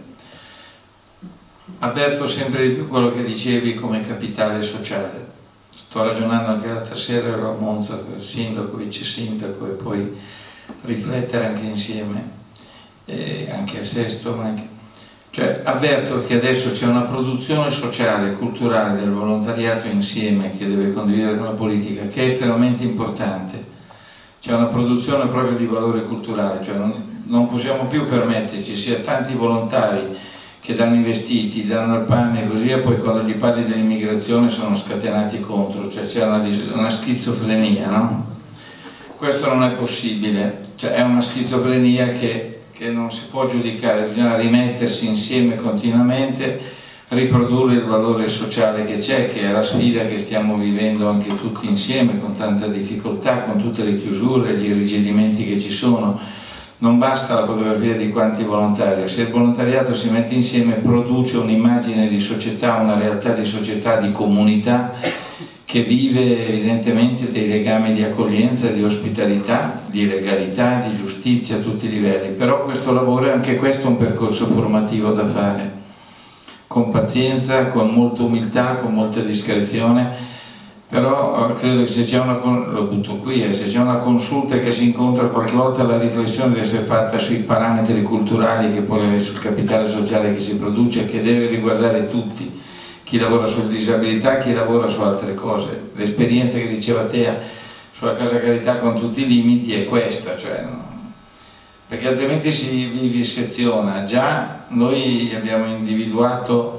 Avverto sempre di più quello che dicevi come capitale sociale. Sto ragionando anche l'altra sera, ero a Monza con il sindaco, vice sindaco, e poi riflettere anche insieme, anche a Sesto, cioè avverto che adesso c'è una produzione sociale e culturale del volontariato insieme che deve condividere con la politica, che è estremamente importante. C'è una produzione proprio di valore culturale, cioè non possiamo più permetterci sia tanti volontari che danno i vestiti, danno il pane e così via, poi quando gli parli dell'immigrazione sono scatenati contro, cioè c'è una schizofrenia, no? Questo non è possibile, cioè è una schizofrenia che non si può giudicare, bisogna rimettersi insieme continuamente, riprodurre il valore sociale che c'è, che è la sfida che stiamo vivendo anche tutti insieme, con tanta difficoltà, con tutte le chiusure, gli irrigidimenti che ci sono. Non basta la fotografia di quanti volontari, se il volontariato si mette insieme produce un'immagine di società, una realtà di società, di comunità che vive evidentemente dei legami di accoglienza, di ospitalità, di legalità, di giustizia a tutti i livelli. Però questo lavoro è anche questo un percorso formativo da fare, con pazienza, con molta umiltà, con molta discrezione. Però credo che se c'è lo butto qui, se c'è una consulta che si incontra qualche volta, la riflessione deve essere fatta sui parametri culturali, che poi sul capitale sociale che si produce, che deve riguardare tutti, chi lavora sulla disabilità, chi lavora su altre cose. L'esperienza che diceva Tea sulla Casa Carità con tutti i limiti è questa, cioè, no? Perché altrimenti si viviseziona. Già noi abbiamo individuato,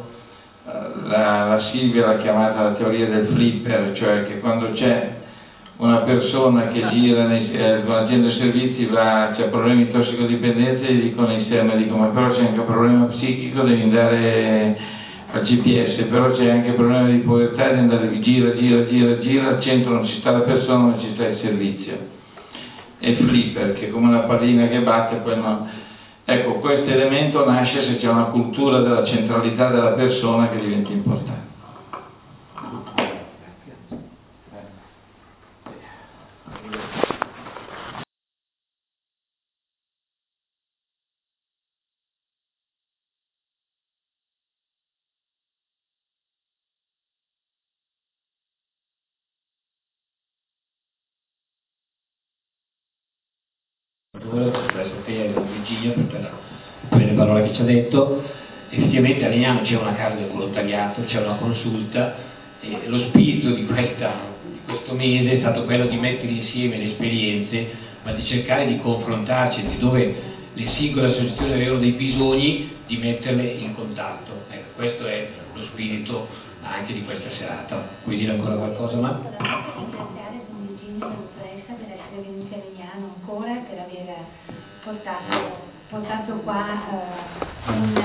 la Silvia l'ha chiamata la teoria del flipper, cioè che quando c'è una persona che gira con l'azienda servizi, c'è problemi di tossicodipendenza, gli dicono insieme, ma però c'è anche un problema psichico, devi andare al GPS, però c'è anche un problema di povertà, devi andare gira, al centro non ci sta la persona, non ci sta il servizio. E flipper, che è come una pallina che batte, poi no. Ecco, questo elemento nasce se c'è una cultura della centralità della persona che diventa importante. volevo espresso te a Virginia per le parole che ci ha detto. Effettivamente a Legnano c'è una casa del volontariato, c'è una consulta, e lo spirito di questo mese è stato quello di mettere insieme le esperienze, ma di cercare di confrontarci, di dove le singole associazioni avevano dei bisogni, di metterle in contatto. Ecco, questo è lo spirito anche di questa serata. Vuoi dire ancora qualcosa? Ma? Ringraziare Don Virginio dell'Upressa per essere venuti a Legnano ancora e per aver portato qua un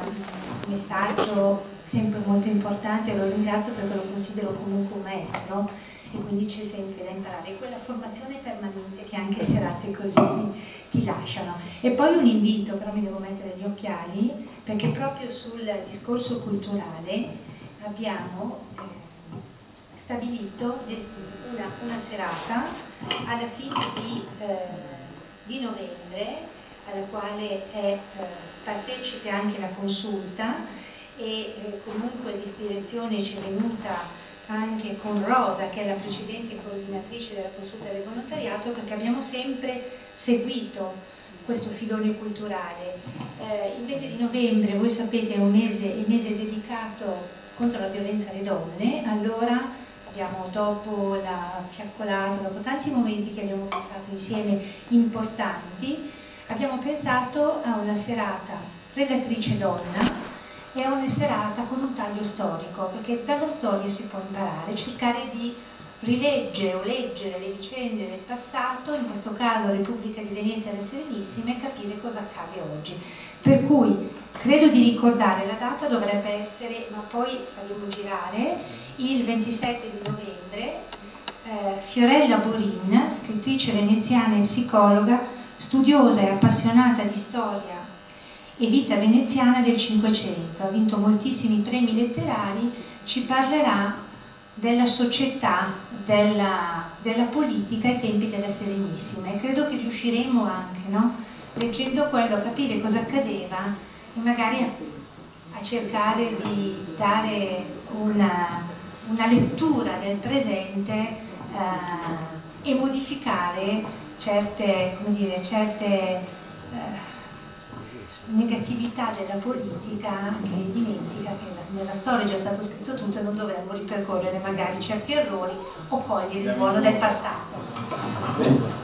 messaggio sempre molto importante. Lo ringrazio perché lo considero comunque un maestro e quindi c'è sempre da imparare, quella formazione permanente che anche serate così ti lasciano. E poi un invito, però mi devo mettere gli occhiali, perché proprio sul discorso culturale abbiamo stabilito una serata alla fine di novembre, alla quale è partecipe anche la consulta, e comunque l'ispirazione ci è venuta anche con Rosa, che è la precedente coordinatrice della consulta del volontariato, perché abbiamo sempre seguito questo filone culturale. Il mese di novembre, voi sapete, è il mese dedicato contro la violenza alle donne. Allora abbiamo, dopo la fiaccolata, dopo tanti momenti che abbiamo passato insieme importanti, abbiamo pensato a una serata relatrice donna e a una serata con un taglio storico, perché dalla storia si può imparare, cercare di rileggere o leggere le vicende del passato, in questo caso Repubblica di Venezia e la Serenissima, e capire cosa accade oggi. Per cui credo di ricordare, la data dovrebbe essere, ma poi faremo girare, il 27 di novembre, Fiorella Borin, scrittrice veneziana e psicologa, studiosa e appassionata di storia e vita veneziana del Cinquecento, ha vinto moltissimi premi letterari, ci parlerà della società, della politica ai tempi della Serenissima, e credo che riusciremo anche, no? Leggendo quello, a capire cosa accadeva e magari a cercare di dare una lettura del presente e modificare certe negatività della politica, che dimentica che nella storia è già stato scritto tutto e non dovremmo ripercorrere magari certi errori o cogliere il buono del passato.